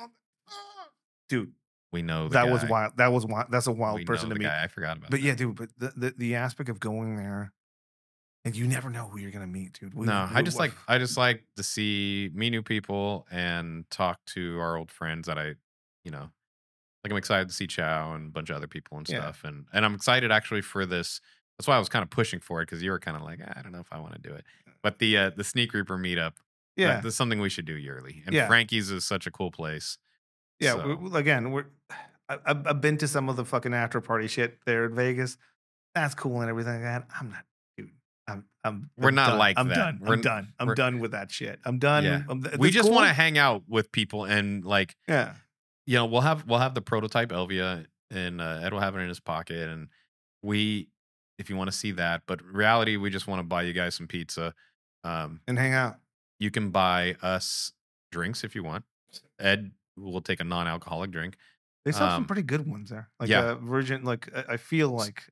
dude, we know the that was guy. wild. That was wild. That's a We wild know person the to me. guy. I forgot about. But that. yeah, dude. But the, the the aspect of going there, and you never know who you're gonna meet, dude. We- No, we- I just like I just like to see meet new people and talk to our old friends that I, you know, like I'm excited to see Chow and a bunch of other people and Yeah. stuff, and and I'm excited actually for this. That's why I was kind of pushing for it, because you were kind of like, I don't know if I want to do it. But the uh, the Sneak Reaper meetup, yeah, that, that's something we should do yearly. And Yeah. Frankie's is such a cool place. yeah. so- we- we- again, we're. I, I've I've been to some of the fucking after party shit there in Vegas. That's cool and everything like that. I'm not, dude. I'm. I'm. We're I'm not done. like I'm that. done. We're- I'm done. I'm we're- done with that shit. I'm done. Yeah. I'm, th- We it's just cool. want to hang out with people and like, Yeah. you know, we'll have we'll have the prototype Elvia, and uh, Ed will have it in his pocket, and we, if you want to see that, but reality, we just want to buy you guys some pizza. Um, And hang out. you can buy us drinks if you want. Ed will take a non-alcoholic drink. They sell some Um, pretty good ones there. Like yeah. uh, Virgin. Like I I feel like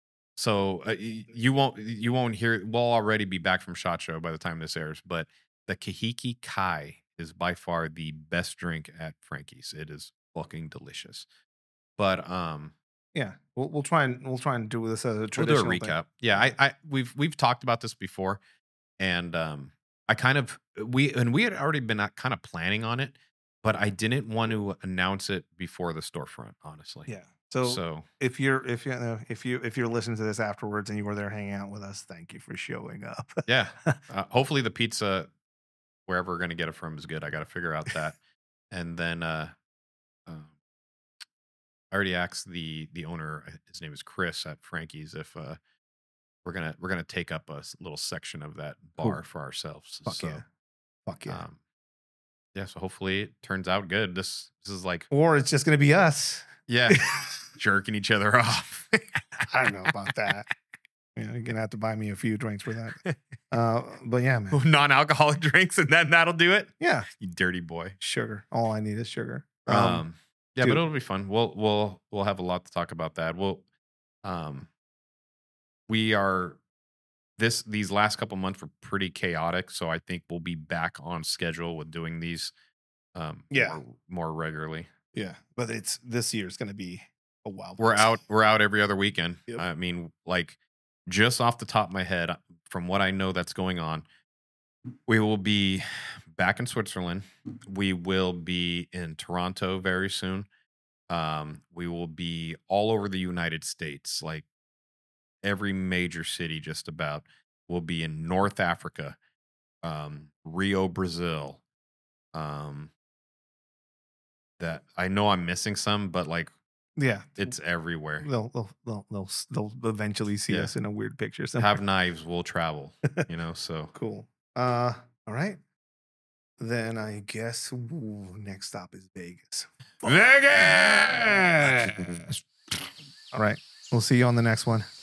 So uh, y- you won't you won't hear. We'll already be back from SHOT Show by the time this airs. But the Kahiki Kai is by far the best drink at Frankie's. It is fucking delicious. But um, yeah. We'll we'll try and we'll try and do this as a we'll do a traditional thing. recap. Yeah, I, I we've we've talked about this before, and um, I kind of we and we had already been uh, kind of planning on it, but I didn't want to announce it before the storefront. Honestly, Yeah. So, So if you're if you uh, if you if you're listening to this afterwards and you were there hanging out with us, thank you for showing up. yeah, uh, hopefully the pizza wherever we're gonna get it from is good. I got to figure out that, and then uh, um, I already asked the the owner. uh, His name is Chris at Frankie's. If uh, we're gonna we're gonna take up a s- little section of that Cool. bar for ourselves. Fuck so, yeah. Fuck yeah. Um, yeah. So hopefully it turns out good. This this is like or it's just gonna be us. yeah, jerking each other off. I don't know about that. You know, you're gonna have to buy me a few drinks for that. Uh, but yeah, man. Non-alcoholic drinks, and then that'll do it. Yeah, You dirty boy. sugar. All I need is sugar. Um, Um, yeah, dude. but it'll be fun. We'll we'll we'll have a lot to talk about that. We'll um we are this these last couple months were pretty chaotic, so I think we'll be back on schedule with doing these um Yeah. more, more regularly. yeah, but it's this year's gonna be a wild. We're one. out we're out every other weekend. Yep. I mean, like just off the top of my head, from what I know that's going on, we will be back in Switzerland. We will be in Toronto very soon. Um, we will be all over the United States, like every major city just about. We'll be in North Africa, um, Rio, Brazil. Um, that I know I'm missing some, but like Yeah, it's everywhere. they'll they'll they'll they'll, they'll eventually see Yeah. us in a weird picture. Somewhere. Have knives, we'll travel. You know, so Cool. Uh, all right. Then I guess ooh, next stop is Vegas. Vegas. All right. We'll see you on the next one.